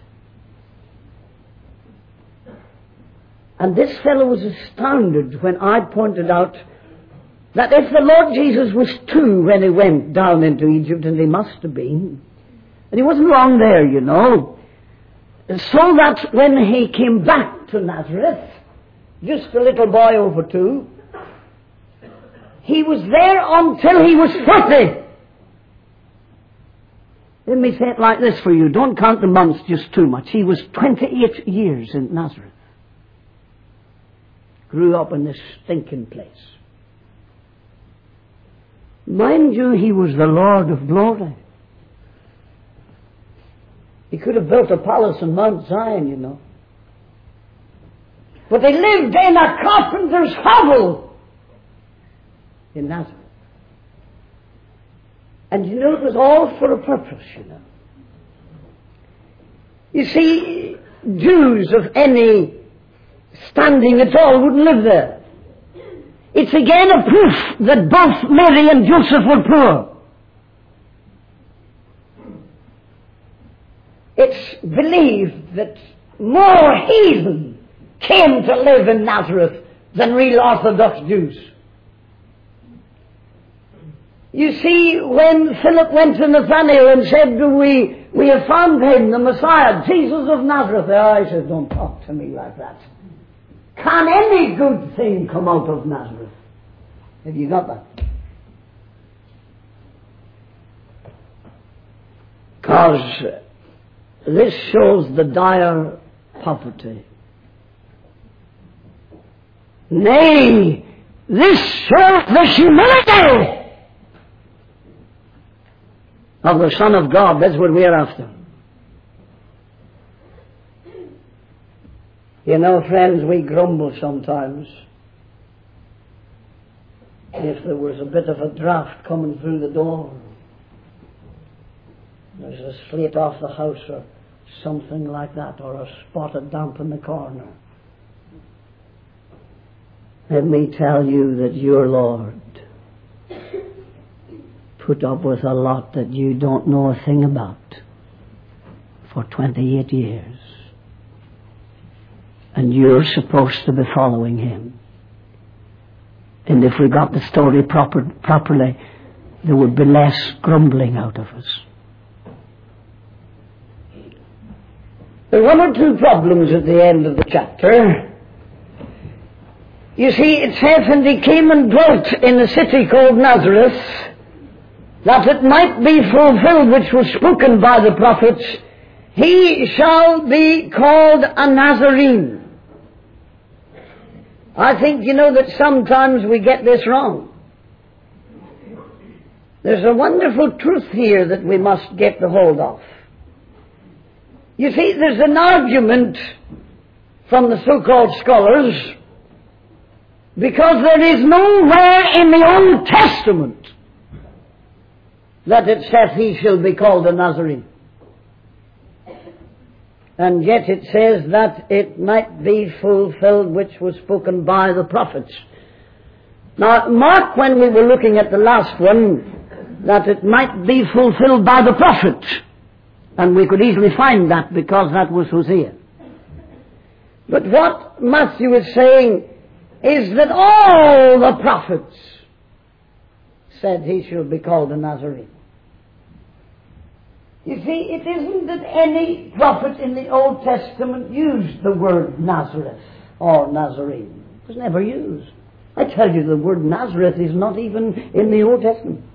And this fellow was astounded when I pointed out that if the Lord Jesus was two when he went down into Egypt, and he must have been, and he wasn't wrong there, you know, so that when he came back to Nazareth, just a little boy over two, he was there until he was thirty. Let me say it like this for you. Don't count the months just too much. He was twenty-eight years in Nazareth. Grew up in this stinking place. Mind you, he was the Lord of glory. He could have built a palace on Mount Zion, you know. But they lived in a carpenter's hovel in Nazareth. And you know, it was all for a purpose, you know. You see, Jews of any standing at all wouldn't live there. It's again a proof that both Mary and Joseph were poor. It's believed that more heathen came to live in Nazareth than real Orthodox Jews. You see, when Philip went to Nathanael and said, we, we have found him, the Messiah, Jesus of Nazareth. Oh, he said, don't talk to me like that. Can any good thing come out of Nazareth? Have you got that? Because this shows the dire poverty. Nay, This shows the humility of the Son of God. That's what we're after. You know, friends, we grumble sometimes. If there was a bit of a draft coming through the door, there's a slate off the house or something like that, or a spot of damp in the corner. Let me tell you that your Lord put up with a lot that you don't know a thing about for twenty-eight years. And you're supposed to be following Him. And if we got the story proper, properly, there would be less grumbling out of us. There are one or two problems at the end of the chapter. You see, it says, and he came and dwelt in a city called Nazareth, that it might be fulfilled which was spoken by the prophets, he shall be called a Nazarene. I think you know that sometimes we get this wrong. There's a wonderful truth here that we must get the hold of. You see, there's an argument from the so-called scholars, because there is nowhere in the Old Testament that it says he shall be called a Nazarene. And yet it says that it might be fulfilled which was spoken by the prophets. Now, mark when we were looking at the last one, that it might be fulfilled by the prophets. And we could easily find that because that was Hosea. But what Matthew is saying is that all the prophets said he should be called a Nazarene. You see, it isn't that any prophet in the Old Testament used the word Nazareth or Nazarene. It was never used. I tell you, the word Nazareth is not even in the Old Testament.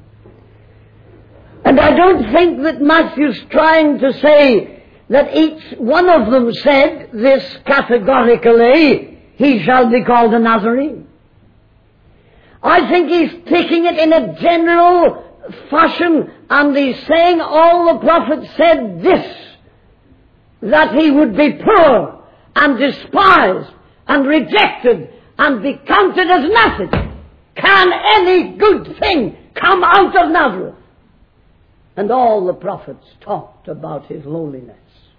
And I don't think that Matthew's trying to say that each one of them said this categorically, he shall be called a Nazarene. I think he's taking it in a general fashion, and he's saying all the prophets said this, that he would be poor and despised and rejected and be counted as nothing. Can any good thing come out of Nazareth? And all the prophets talked about his lowliness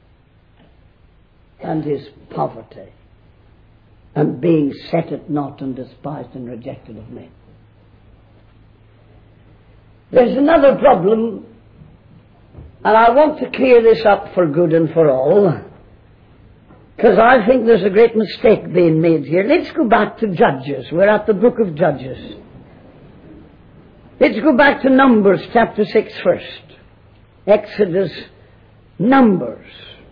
and his poverty and being set at naught and despised and rejected of men. There's another problem, and I want to clear this up for good and for all, because I think there's a great mistake being made here. Let's go back to Judges. We're at the book of Judges. Let's go back to Numbers chapter six first. Exodus, Numbers.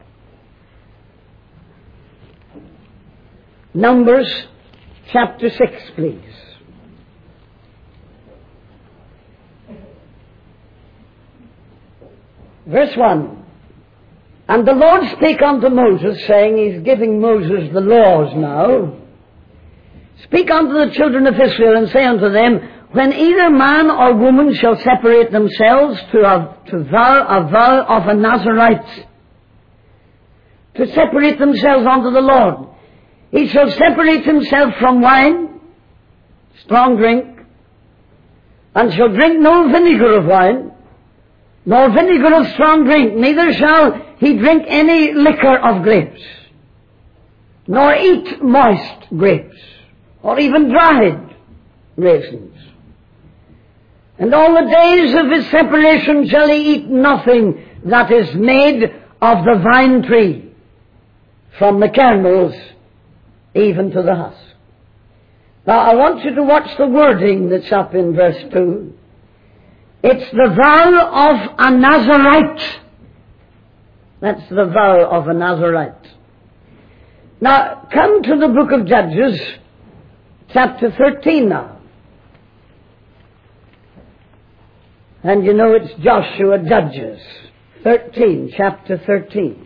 Numbers chapter six, please. Verse one. And the Lord spake unto Moses, saying, he's giving Moses the laws now. Speak unto the children of Israel, and say unto them, when either man or woman shall separate themselves to, a, to vow a vow of a Nazarite, to separate themselves unto the Lord, he shall separate himself from wine, strong drink, and shall drink no vinegar of wine, nor vinegar of strong drink, neither shall he drink any liquor of grapes, nor eat moist grapes, or even dried raisins. And all the days of his separation shall he eat nothing that is made of the vine tree, from the kernels even to the husk. Now I want you to watch the wording that's up in verse two. It's the vow of a Nazarite. That's the vow of a Nazarite. Now come to the book of Judges, chapter thirteen now. And you know it's Joshua Judges, thirteen, chapter thirteen.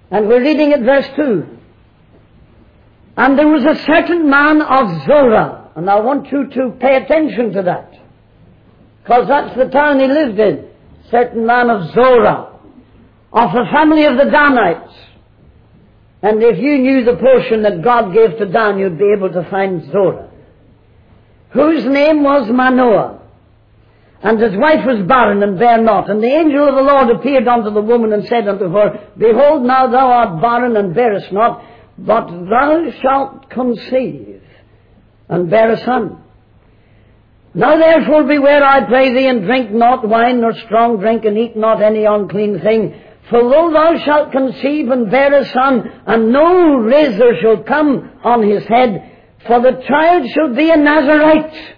And we're reading at verse two. And there was a certain man of Zorah. And I want you to pay attention to that, because that's the town he lived in. Certain man of Zorah, of the family of the Danites. And if you knew the portion that God gave to Dan, you'd be able to find Zorah, whose name was Manoah. And his wife was barren and bare not. And the angel of the Lord appeared unto the woman and said unto her, Behold, now thou art barren and bearest not, but thou shalt conceive and bear a son. Now therefore beware, I pray thee, and drink not wine nor strong drink, and eat not any unclean thing. For though thou shalt conceive and bear a son, and no razor shall come on his head, for the child shall be a Nazarite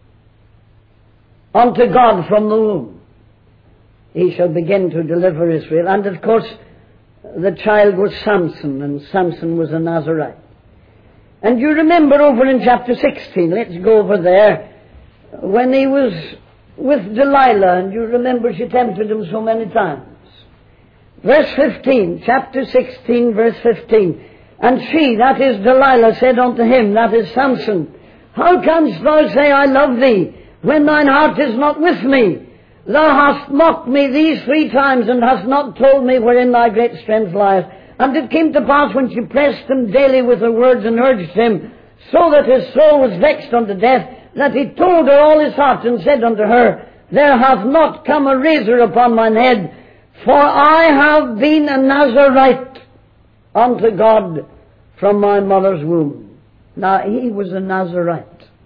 unto God from the womb. He shall begin to deliver Israel. And of course, the child was Samson, and Samson was a Nazarite. And you remember over in chapter sixteen, let's go over there, when he was with Delilah, and you remember she tempted him so many times. Verse fifteen, chapter sixteen, verse fifteen. And she, that is Delilah, said unto him, that is Samson, How canst thou say, I love thee, when thine heart is not with me? Thou hast mocked me these three times, and hast not told me wherein thy great strength lieth. And it came to pass, when she pressed him daily with her words, and urged him, so that his soul was vexed unto death, that he told her all his heart, and said unto her, There hath not come a razor upon mine head, for I have been a Nazarite unto God from my mother's womb. Now, he was a Nazarite.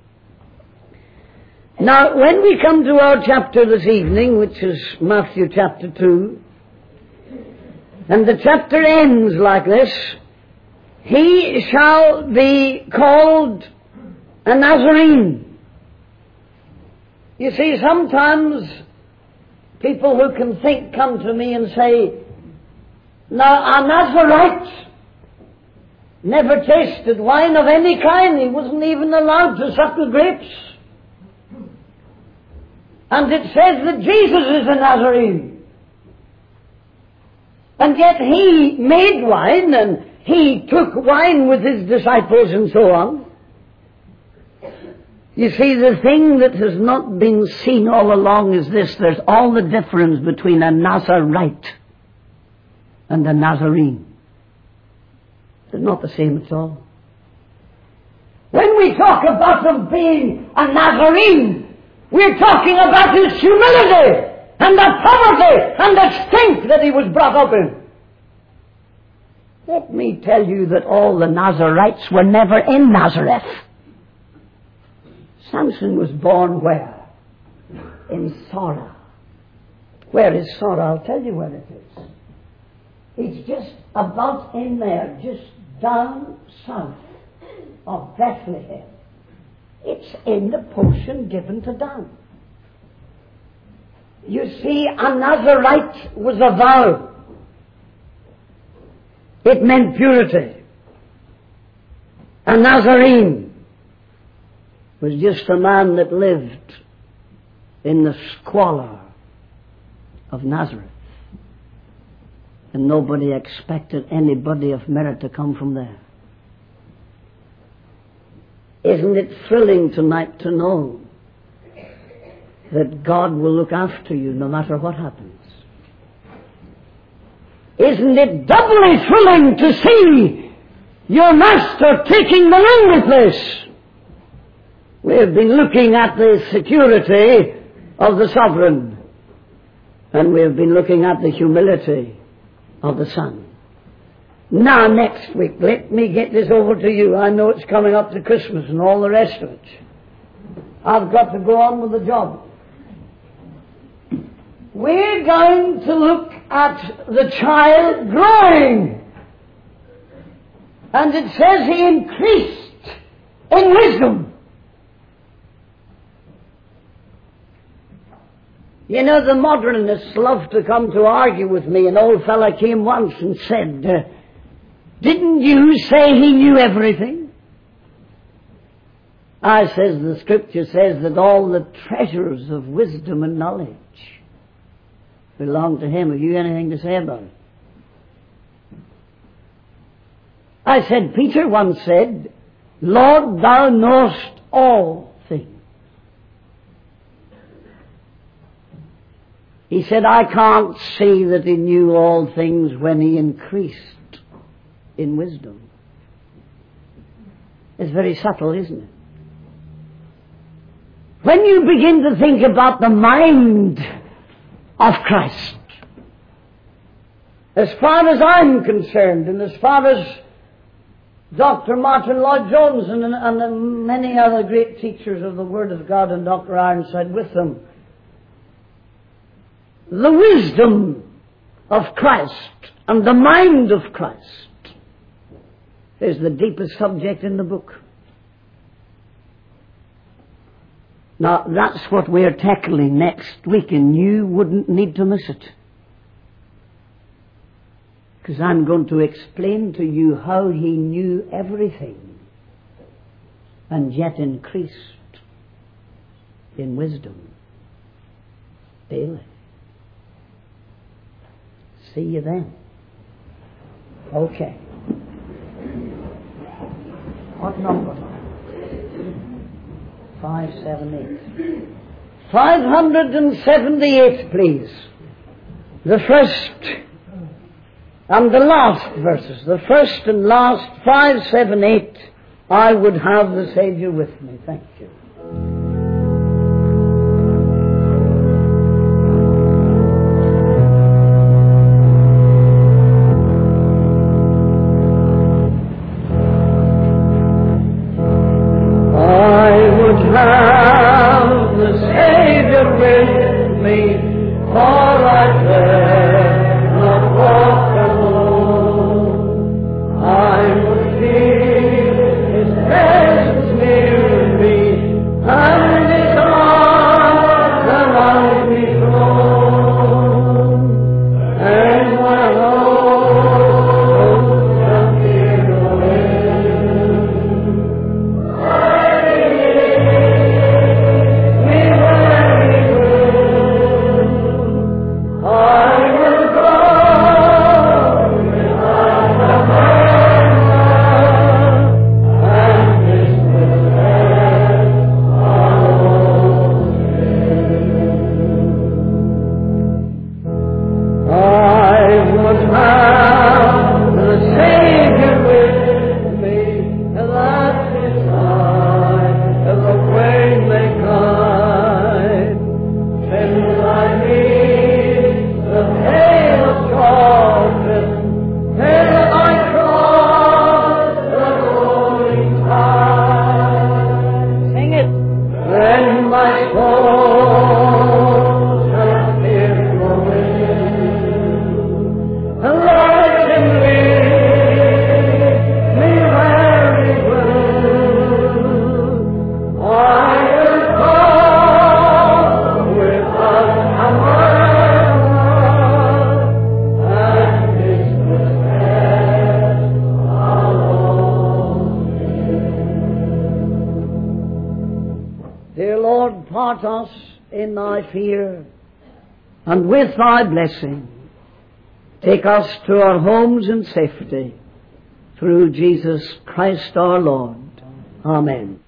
Now, when we come to our chapter this evening, which is Matthew chapter two, and the chapter ends like this, he shall be called a Nazarene. You see, sometimes people who can think come to me and say, now, a Nazarite never tasted wine of any kind. He wasn't even allowed to suckle grapes. And it says that Jesus is a Nazarene. And yet he made wine, and he took wine with his disciples and so on. You see, the thing that has not been seen all along is this: there's all the difference between a Nazarite and a Nazarene. They're not the same at all. When we talk about him being a Nazarene, we're talking about his humility and the poverty and the strength that he was brought up in. Let me tell you that all the Nazarites were never in Nazareth. Samson was born where? In Zorah. Where is Zorah? I'll tell you where it is. It's just about in there, just down south of Bethlehem. It's in the portion given to Dan. You see, a Nazarite was a vow. It meant purity. A Nazarene was just a man that lived in the squalor of Nazareth. And nobody expected anybody of merit to come from there. Isn't it thrilling tonight to know that God will look after you no matter what happens? Isn't it doubly thrilling to see your Master taking the lonely place? We have been looking at the security of the sovereign, and we have been looking at the humility of the Son. Now, next week, let me get this over to you. I know it's coming up to Christmas and all the rest of it. I've got to go on with the job. We're going to look at the child growing. And it says he increased in wisdom. You know, the modernists love to come to argue with me. An old fella came once and said, uh, didn't you say he knew everything? I says, the scripture says that all the treasures of wisdom and knowledge belong to him. Have you anything to say about it? I said, Peter once said, Lord, thou knowest all things. He said, I can't see that he knew all things when he increased in wisdom. It's very subtle, isn't it? When you begin to think about the mind of Christ, as far as I'm concerned, and as far as Doctor Martin Lloyd-Jones and, and many other great teachers of the Word of God and Doctor Ironside with them, the wisdom of Christ and the mind of Christ is the deepest subject in the book. Now, that's what we're tackling next week, and you wouldn't need to miss it. Because I'm going to explain to you how he knew everything and yet increased in wisdom daily. See you then. Okay. What number? Five, seven, eight. Five hundred and seventy-eight, please. The first and the last verses. The first and last, five, seven, eight. I would have the Savior with me. Thank you. Us in thy fear, and with thy blessing take us to our homes in safety through Jesus Christ our Lord. Amen.